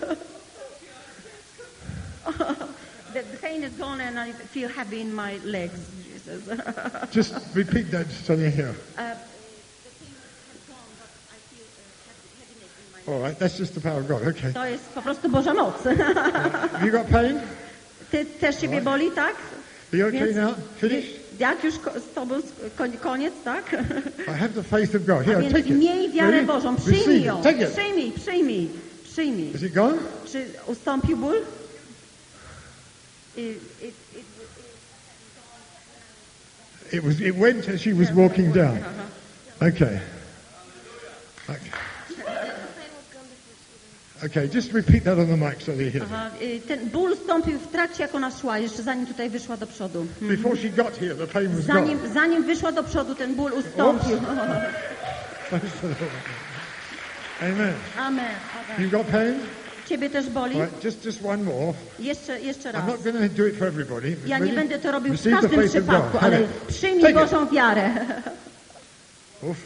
The pain is gone and I feel happy in my legs. Jesus. Just repeat that so you hear. All right, that's just the power of God. Okay. To jest po prostu Boża moc. Have you got pain? Ty też ciebie boli, tak? Are you okay Więc now? Finish? jak już z tobą koniec, tak? I have the faith of God. A Here, więc take it. miej wiarę Ready? Bożą, Receive przyjmij it. ją. Take it. Przyjmij. Is it gone? Czy ustąpił ból? It went as she was walking down. Okay. Okay, just repeat that on the mic so they hear. Aha, ten ból ustąpił w trakcie, jak ona szła, jeszcze zanim tutaj wyszła do przodu. Before she got here, the pain was gone. Zanim wyszła do przodu, ten ból ustąpił. Praise the Lord. Amen. Amen. You got pain? Ciebie też boli? Right, just one more. Jeszcze I'm raz. not going to do it for everybody. Ja nie Ready? będę to robił w Receive the każdym faith of przypadku, God. ale Have it. przyjmij Take it. Bożą wiarę. Oof.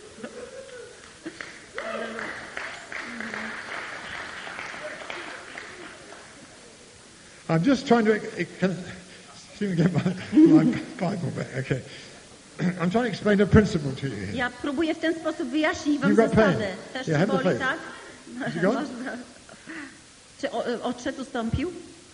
I'm just trying to get my Bible back. Okay. I'm trying to explain a principle to you. Ja próbuję w ten sposób wyjaśnić wam You got pain. zasadę. Też Yeah, cię have the boli, faith. tak? You got? Czy odszedł, ustąpił?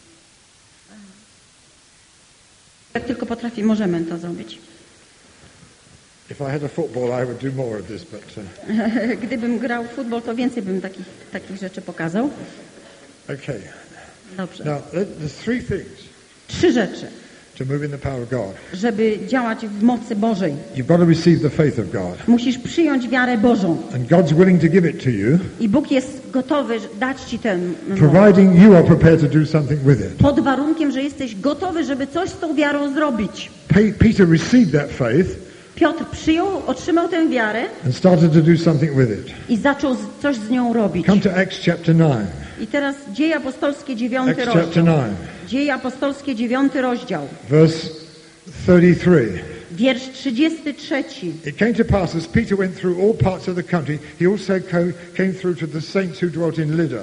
Jak tylko potrafi, możemy to zrobić. If I had a football, I would do more of this, but Gdybym grał w futbol, to więcej bym takich rzeczy pokazał. okay. Dobrze. Now, there's three things 3 rzeczy, to move in the power of God. żeby działać w mocy Bożej. You've got to receive the faith of God, Musisz przyjąć wiarę Bożą. and God's willing to give it to you, I Bóg jest gotowy dać ci tę moc. providing you are prepared to do something with it. Pod warunkiem, że jesteś gotowy, żeby coś z tą wiarą zrobić. Peter received that faith Piotr otrzymał tę wiarę and started to do something with it. i zaczął coś z nią robić. Come to Acts chapter 9. I teraz Dzieje Apostolskie 9 Acts chapter rozdział. 9, Dzieje Apostolskie 9 rozdział. verse 33. Wiersz 33. It came to pass as Peter went through all parts of the country, he also came through to the saints who dwelt in Lydda.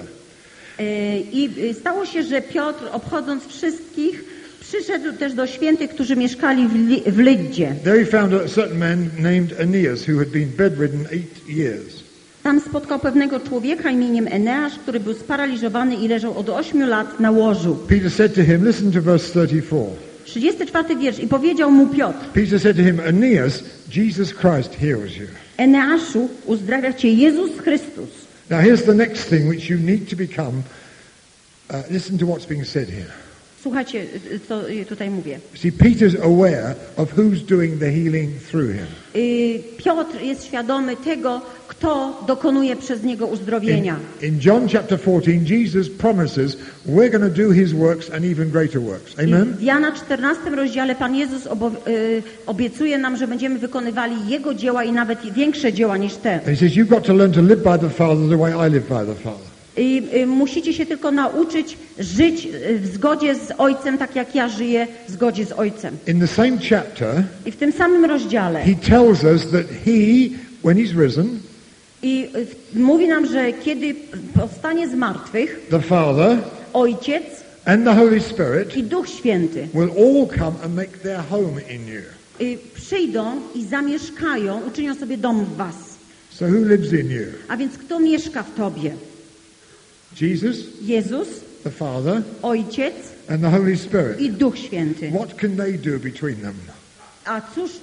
I stało się, że Piotr, obchodząc wszystkich, przyszedł też do świętych, którzy mieszkali w Lyddzie. There he found a certain man named Aeneas, who had been bedridden 8 years. Tam spotkał pewnego człowieka imieniem Eneasz, który był sparaliżowany i leżał od 8 lat na łożu. Peter said to him, listen to verse 34. 34 wiersz. I powiedział mu Piotr: Peter said to him, Aeneas, Jesus Christ heals you. Eneaszu, uzdrawia cię Jezus Chrystus. Now here's the next thing which you need to become. Listen to what's being said here. Słuchajcie, co tutaj mówię. See, Peter's aware of who's doing the healing through him. Piotr jest świadomy tego, kto dokonuje przez niego uzdrowienia. In John chapter 14, Jesus promises we're going to do his works and even greater works. Amen? W Jana 14 rozdziale Pan Jezus obiecuje nam, że będziemy wykonywali Jego dzieła i nawet większe dzieła niż te. And he says you've got to learn to live by the Father the way I live by the Father. I musicie się tylko nauczyć żyć w zgodzie z Ojcem, tak jak ja żyję w zgodzie z Ojcem. In the same chapter, I w tym samym rozdziale he tells us that he, when he's risen, i mówi nam, że kiedy powstanie z martwych, the Father Ojciec and the Holy Spirit i Duch Święty will all come and make their home in you. Przyjdą i zamieszkają, uczynią sobie dom w was. So who lives in you? A więc kto mieszka w tobie? Jesus, Jezus, the Father, Ojciec and the Holy Spirit. i Duch Święty. What can they do between them? A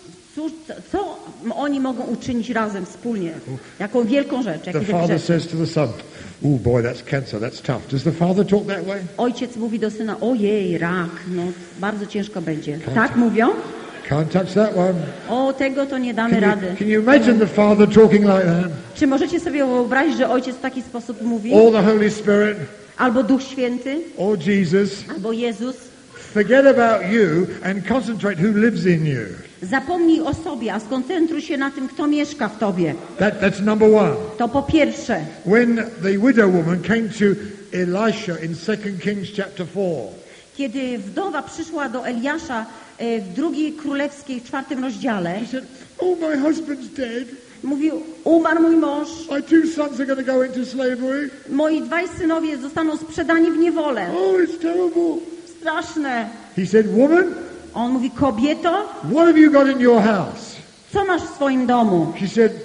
co oni mogą uczynić razem, wspólnie? Jaką wielką rzecz? The Father says to the Son, oh boy, that's cancer, that's tough. Does the Father talk that way? Ojciec mówi do Syna: ojej, rak, no bardzo ciężko będzie. Tak mówią? Can't touch that one. O, tego to nie damy rady. Can you imagine the Father talking like that? Czy możecie sobie wyobrazić, że Ojciec w taki sposób mówi? Or the Holy Spirit? Albo Duch Święty? Or Jesus? Albo Jezus? Forget about you and concentrate who lives in you. Zapomnij o sobie, a skoncentruj się na tym, kto mieszka w tobie. That's number one. To po pierwsze. When the widow woman came to Elisha in 2 Kings chapter 4. Kiedy wdowa przyszła do Eliasza w drugiej królewskiej, w 4 rozdziale, She said, oh, my husband's dead. mówił: umarł mój mąż, My 2 sons are going to go into slavery. moi 2 synowie zostaną sprzedani w niewolę. Oh, it's terrible. Straszne. He said, woman, On mówi: kobieto, what have you got in your house? co masz w swoim domu? She said,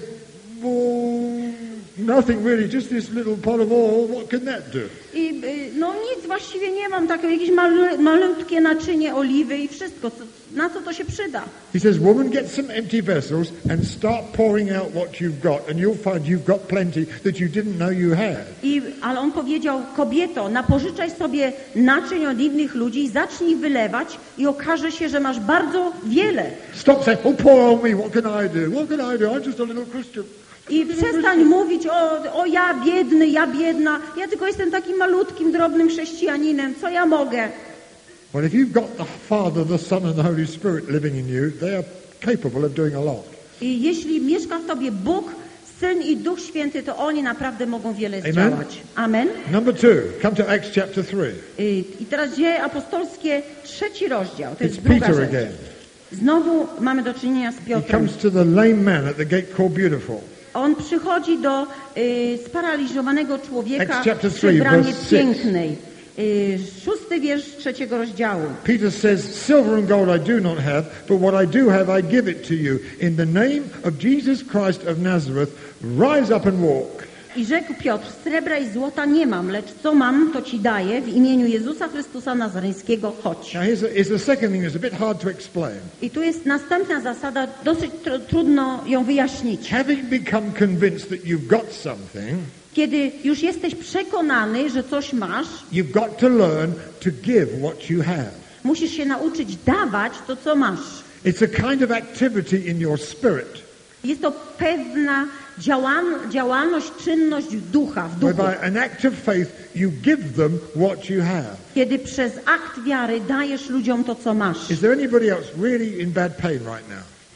nothing really, just this little pot of oil. What can that do? I no nic właściwie nie mam, takie jakieś malutkie naczynie oliwy i wszystko. Na co to się przyda? He says, woman, get some empty vessels and start pouring out what you've got, and you'll find you've got plenty that you didn't know you had. Ale on powiedział: kobieto, napożyczaj sobie naczyń od innych ludzi i zacznij wylewać i okaże się, że masz bardzo wiele. Stop saying, oh, poor old me, what can I do? What can I do? I'm just a little Christian. I przestań mówić: o ja biedny, ja biedna, ja tylko jestem takim malutkim, drobnym chrześcijaninem, co ja mogę? But if you've got the Father, the Son and the Holy Spirit living in you, they are capable of doing a lot. I jeśli mieszka w tobie Bóg, Syn i Duch Święty, to oni naprawdę mogą wiele Amen. zdziałać. Amen. Number 2, come to Acts chapter 3. I teraz Dzieje Apostolskie, 3 rozdział. To jest It's druga Peter rzecz. again. Znowu mamy do czynienia z He Piotrem. comes to the lame man at the gate called Beautiful. On przychodzi do sparaliżowanego człowieka Acts chapter przy 3, bramie verse 6. pięknej. 6 wiersz 3 rozdziału. Peter says, silver and gold I do not have, but what I do have I give it to you. In the name of Jesus Christ of Nazareth, rise up and walk. I rzekł Piotr: srebra i złota nie mam, lecz co mam, to ci daję. W imieniu Jezusa Chrystusa Nazareńskiego chodź. Now here's the second thing that's a bit hard to explain. I tu jest następna zasada, dosyć trudno ją wyjaśnić. Having become convinced that you've got something, Kiedy już jesteś przekonany, że coś masz, you've got to learn to give what you have. musisz się nauczyć dawać to, co masz. It's a kind of activity in your spirit, Jest to pewna działalność, czynność ducha, w duchu. whereby an act of faith you give them what you have. Kiedy przez akt wiary dajesz ludziom to, co masz. Is there anybody else really in bad pain right now?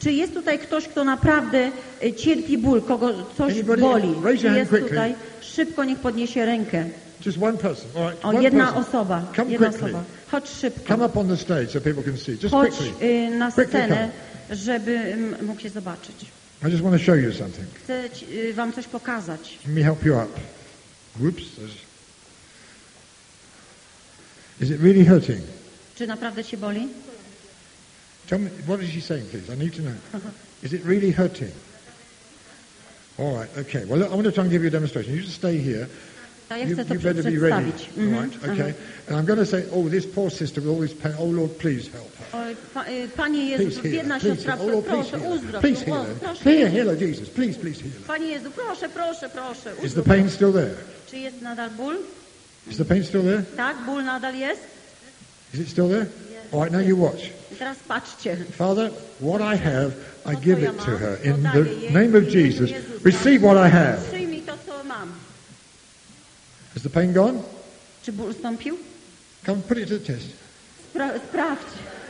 Czy jest tutaj ktoś, kto naprawdę cierpi ból, kogo coś Anybody? boli? Raise Czy your hand jest quickly. tutaj? Szybko niech podniesie rękę. Just one person. All right. O, one jedna person. osoba. Come Jedna quickly. osoba. Chodź szybko. Come up on the stage so people can see. Just Chodź quickly. na Quickly scenę, żeby mógł się zobaczyć. I just want to show you something. Chcę wam coś pokazać. Let me help you up. Whoops. Is it really hurting? Czy naprawdę cię boli? Tell me, what is she saying, please? I need to know. Is it really hurting? All right, okay. Well, look, I want to try and give you a demonstration. You just stay here. A ja chcę to You better be ready. przedstawić. All right, okay. And I'm going to say, oh, this poor sister with all this pain. Oh, Lord, please help her. Oj, Panie Jezu, Please heal biedna her. Please siostra, heal her. Oh, Lord, please proszę, heal her. uzdrow Please ją. heal O, her. proszę. Heal her, Jesus. Please heal her. Panie Jezu, proszę, Is uzdrów the pain ją. still there? Czy jest nadal ból? Is the pain still there? Tak, ból nadal jest? Is it still there? All right, now you watch. I teraz patrzcie. Father, what I have, I To, give co ja it mam, to her. to In daję the jej name of w imieniu Jesus, Jezusa. receive what I have. Przyjmij to, co mam. Has the pain gone? Czy ból ustąpił? Come, put it to the test. Sprawdź.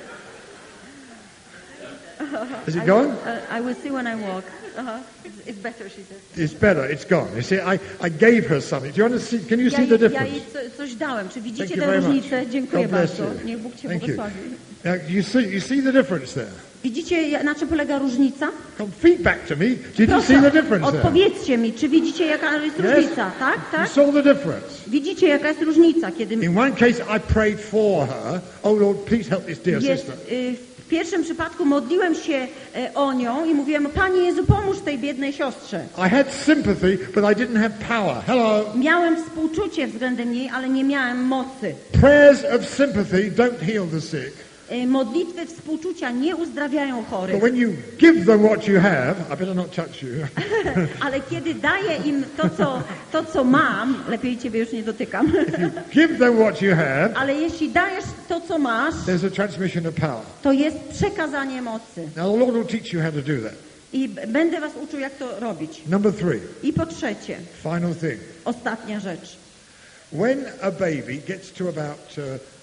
Has it gone? I will see when I walk. It's better, she says. It's better. It's gone. You see, I gave her something. Do you understand? Can you see the Ja difference? jej coś dałem. Czy Thank widzicie you tę very much. różnicę? Dziękuję God bless bardzo. you. Niech Bóg cię Thank you. błogosławi. Now, you see the difference there. Widzicie, na czym polega różnica? Come feedback to me. Did you see Proszę, the difference there? odpowiedzcie mi, czy widzicie, jaka jest Yes. różnica? Tak, You tak? saw the difference. Widzicie, jaka jest różnica, kiedy In one case, I prayed for her. Oh Lord, please help this dear jest, sister. w pierwszym przypadku modliłem się o nią i mówiłem, Panie Jezu, pomóż tej biednej siostrze. I had sympathy, but I didn't have power. Hello. Miałem współczucie względem niej, ale nie miałem mocy. Prayers of sympathy don't heal the sick. Modlitwy współczucia nie uzdrawiają But chorych, when you give them what you have, I better not touch you. ale kiedy daję im to, co mam, lepiej Ciebie już nie dotykam, Give them what you have, ale jeśli dajesz to, co masz, there's a transmission of power. to jest przekazanie mocy. Now the Lord will teach you how to do that. I będę was uczył, jak to robić. Number 3, I po trzecie, final thing. ostatnia rzecz. When a baby gets to about,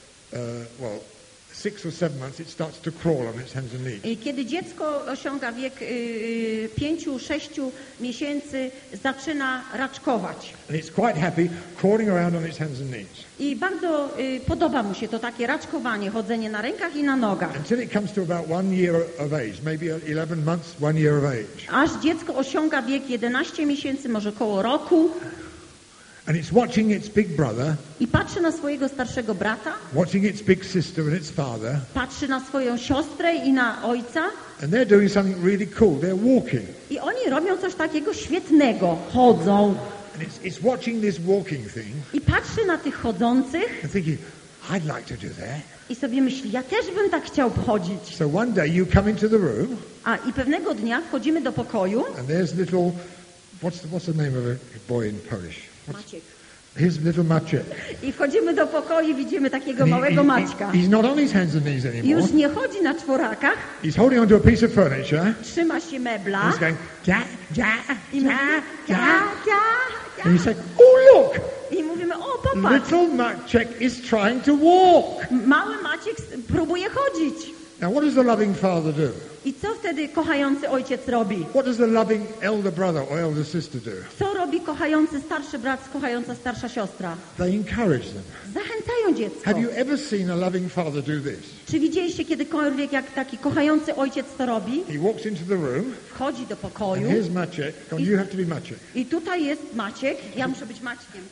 6 or 7 months, it starts to crawl on its hands and knees. I kiedy dziecko osiąga wiek 5-6 miesięcy, zaczyna raczkować. And it's quite happy crawling around on its hands and knees. I bardzo podoba mu się to takie raczkowanie, chodzenie na rękach i na nogach. Until it comes to about 1 year of age, maybe 11 months, 1 year of age. Aż dziecko osiąga wiek 11 miesięcy, może koło roku And it's watching its big brother, i patrzy na swojego starszego brata, watching its big sister and its father, patrzy na swoją siostrę i na ojca and they're doing something really cool. They're walking. i oni robią coś takiego świetnego. Chodzą. And it's watching this walking thing I patrzy na tych chodzących and thinking, I'd like to do that. i sobie myśli, ja też bym tak chciał chodzić. So one day you come into the room I pewnego dnia wchodzimy do pokoju. and there's little, what's the name of a boy in Polish? Maciek. Here's little Maciek. I wchodzimy do pokoju i widzimy takiego małego Maćka. He's not on his hands and knees anymore. Już nie chodzi na czworakach, He's holding onto a piece of furniture. trzyma się mebla He's going, ja, ja, i mówi, ja, ja. ja. And you say, oh look, I mówimy, o popatrz, little Maciek is trying to walk. mały Maciek próbuje chodzić. Now what does the loving father do? I co wtedy kochający ojciec robi? What does the loving elder brother or elder sister do? Co robi kochający starszy brat, kochająca starsza siostra? They encourage them. Zachęcają dziecko. Have you ever seen a loving father do this? Czy widzieliście kiedykolwiek, jak taki kochający ojciec to robi? He walks into the room, Wchodzi do and pokoju here's Maciek. And you have to be Maciek. i tutaj jest Maciek. Ja muszę być Maćkiem.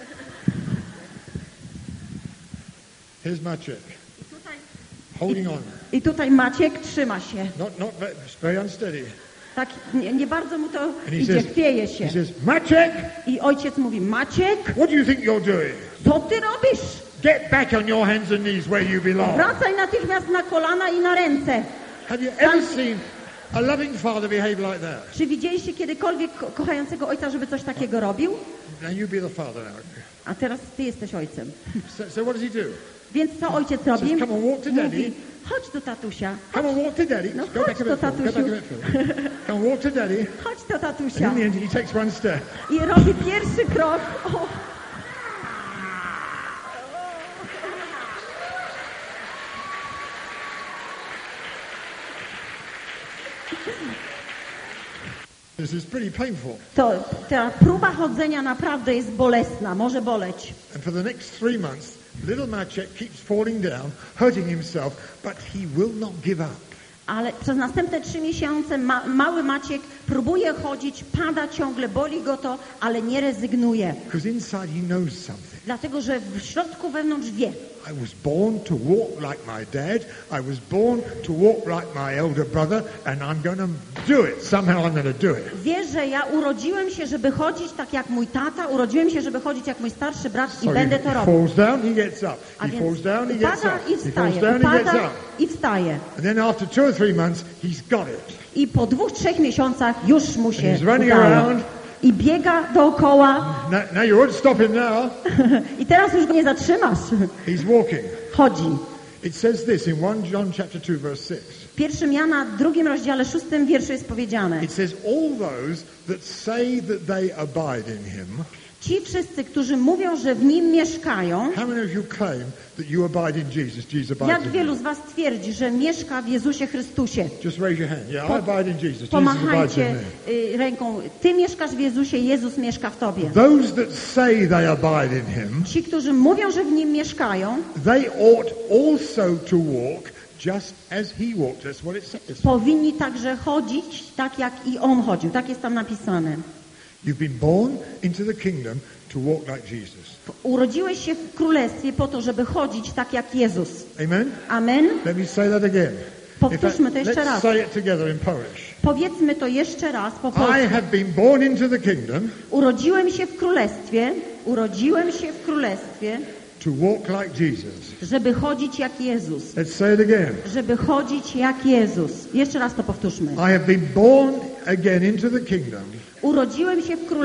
Here's Maciek, I tutaj, holding on. i tutaj Maciek trzyma się. Not very unsteady. Tak, nie bardzo mu to And he idzie, says, chwieje się. Maciek, I ojciec mówi, Maciek, what do you think you're doing? co ty robisz? Get back on your hands and knees where you belong. Wracaj natychmiast na kolana i na ręce. Have you ever seen a loving father behave like that? Czy widzieliście kiedykolwiek kochającego ojca, żeby coś takiego robił? Now you be the father now. A teraz ty jesteś ojcem. So what does he do? Więc co ojciec robi? Says, "Come on, walk to daddy." Mówi, chodź do tatusia. Come on, walk to daddy. No, Go back chodź a to bit further. Go back a bit further. Come on, walk to daddy. Chodź do And tatusia. in the end, he takes one step. I robi pierwszy krok. O, This is pretty painful. To ta próba chodzenia naprawdę jest bolesna, może boleć. And for the next 3 months, little Maciek keeps falling down, hurting himself, but he will not give up. Ale przez następne 3 miesiące mały Maciek próbuje chodzić, pada ciągle, boli go to, ale nie rezygnuje. Because inside he knows something. Dlatego, że w środku wewnątrz wie. I was born to walk like my dad. I was born to walk like my elder brother, and I'm going to do it. Somehow I'm going to do it. Wie, że ja urodziłem się, żeby chodzić tak jak mój tata, urodziłem się, żeby chodzić jak mój starszy brat i będę to robił. Falls down, he gets up. A He więc falls down, he gets upada up. i He falls wstaje, down, he gets upada up. i wstaje. And then after 2 or 3 months, he's got it. I po 2-3 miesiącach już mu się He's running udało. around. I biega dookoła. Now you won't stop him now. I teraz już go nie zatrzymasz. He's walking. Chodzi. It says this in 1 John chapter 2 verse 6. 1 Jana, 2 rozdziale, 6 wierszu jest powiedziane. It says all those that say that they abide in him. Ci wszyscy, którzy mówią, że w nim mieszkają. How many of you claim that you abide in Jesus? Jesus abides Jak in wielu you. z was twierdzi, że mieszka w Jezusie Chrystusie? Just raise your hand. Yeah, I abide in Jesus. Jesus abides Pomachajcie in me. ręką. Ty mieszkasz w Jezusie, Jezus mieszka w tobie. Those that say they abide in him, Ci, którzy mówią, że w nim mieszkają, they ought also to walk just as he walked. That's what it says. powinni także chodzić tak, jak i on chodził. Tak jest tam napisane. You've been born into the kingdom to walk like Jesus. Urodziłeś się w królestwie po to, żeby chodzić tak jak Jezus. Amen? Amen. Let me say that again. Powtórzmy to jeszcze Let's raz. say it together in Polish. Powiedzmy to jeszcze raz po I polsku. have been born into the kingdom Urodziłem się w królestwie, to walk like Jesus. żeby chodzić jak Jezus. Let's say it again. Żeby chodzić jak Jezus. Jeszcze raz to powtórzmy. I have been born again into the kingdom Urodziłem się w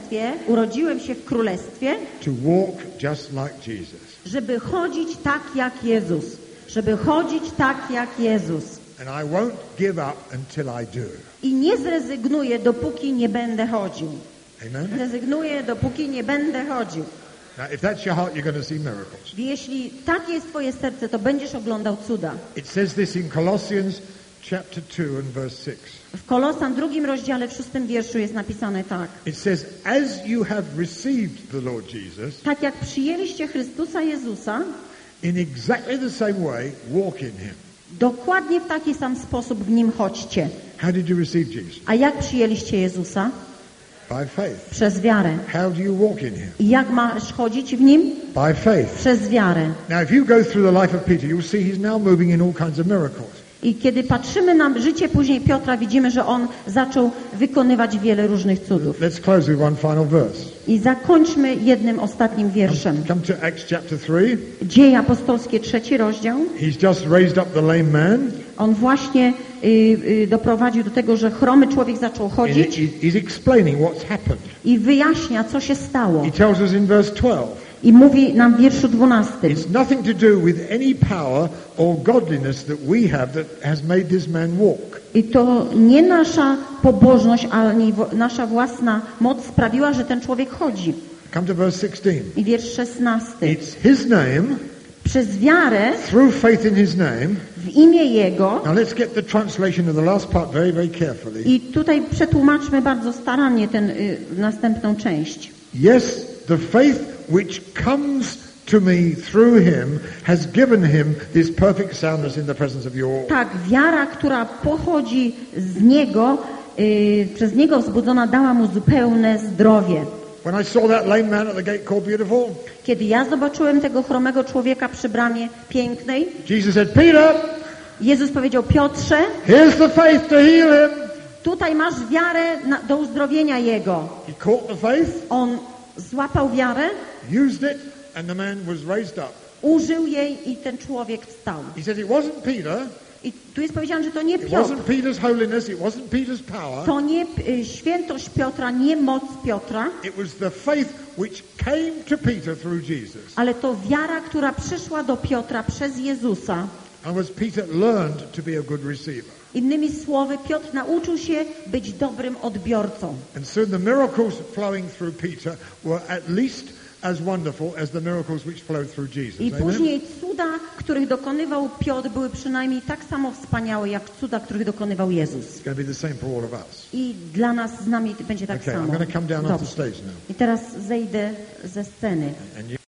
królestwie, to walk just like Jesus. żeby chodzić tak jak Jezus. Żeby chodzić tak jak Jezus. And I won't give up until I do. I nie zrezygnuję, dopóki nie będę chodził. Amen? Zrezygnuję, dopóki nie będę chodził. Now, if that's your heart, you're going to see miracles. Jeśli tak jest twoje serce, to będziesz oglądał cuda. It says this in Colossians chapter 2 and verse 6. W Kolosan 2 rozdziale w 6 wierszu jest napisane tak. It says, as you have received the Lord Jesus, Tak jak przyjęliście Chrystusa Jezusa, in exactly the same way, walk in him. dokładnie w taki sam sposób w Nim chodźcie. How did you receive Jesus? A jak przyjęliście Jezusa? By faith. Przez wiarę. How do you walk in him? I jak masz chodzić w Nim? By faith. Przez wiarę. Now, if you go through the life of Peter, you'll see he's now moving in all kinds of miracles. I kiedy patrzymy na życie później Piotra, widzimy, że on zaczął wykonywać wiele różnych cudów. Let's close with one final verse. I zakończmy jednym ostatnim wierszem. Come to Acts chapter 3. Dzieje apostolskie 3 rozdział. He's just raised up the lame man. On właśnie doprowadził do tego, że chromy człowiek zaczął chodzić He's explaining what's happened. i wyjaśnia, co się stało. He tells us in verse 12. I mówi nam w wierszu 12. It's nothing to do with any power or godliness that we have that has made this man walk. I to nie nasza pobożność, ani nasza własna moc sprawiła, że ten człowiek chodzi. Come to verse 16. I wiersz 16. It's his name, Przez wiarę through faith in his name. w imię Jego. Now let's get the translation of the last part very, very carefully. I tutaj przetłumaczmy bardzo starannie następną część. Yes, the faith which comes to me through him has given him this perfect soundness in the presence of you all. Tak, wiara, która pochodzi z Niego, przez Niego wzbudzona, dała mu zupełne zdrowie. When I saw that lame man at the gate called Beautiful, Kiedy ja zobaczyłem tego chromego człowieka przy bramie pięknej, Jesus said, Peter, Jezus powiedział: Piotrze, here's the faith to heal him. tutaj masz wiarę do uzdrowienia jego. He caught the faith, On złapał wiarę, used it, and the man was raised up. użył jej i ten człowiek wstał. He said it wasn't Peter, I tu jest powiedziane, że to nie it Piotr. wasn't Peter's holiness, it wasn't Peter's power. To nie świętość Piotra, nie moc Piotra, It was the faith which came to Peter through Jesus. ale to wiara, która przyszła do Piotra przez Jezusa. And was Peter learned to be a good receiver. Innymi słowy, Piotr nauczył się być dobrym odbiorcą. And soon the miracles flowing through Peter were at least as wonderful as the miracles which flowed through Jesus. I Amen? później cuda, których dokonywał Piotr, były przynajmniej tak samo wspaniałe, jak cuda, których dokonywał Jezus. It's going to be the same for all of us. I dla nas z nami będzie tak Okay, samo. I'm going to come down off the Dobrze. stage now. I teraz zejdę ze sceny. And you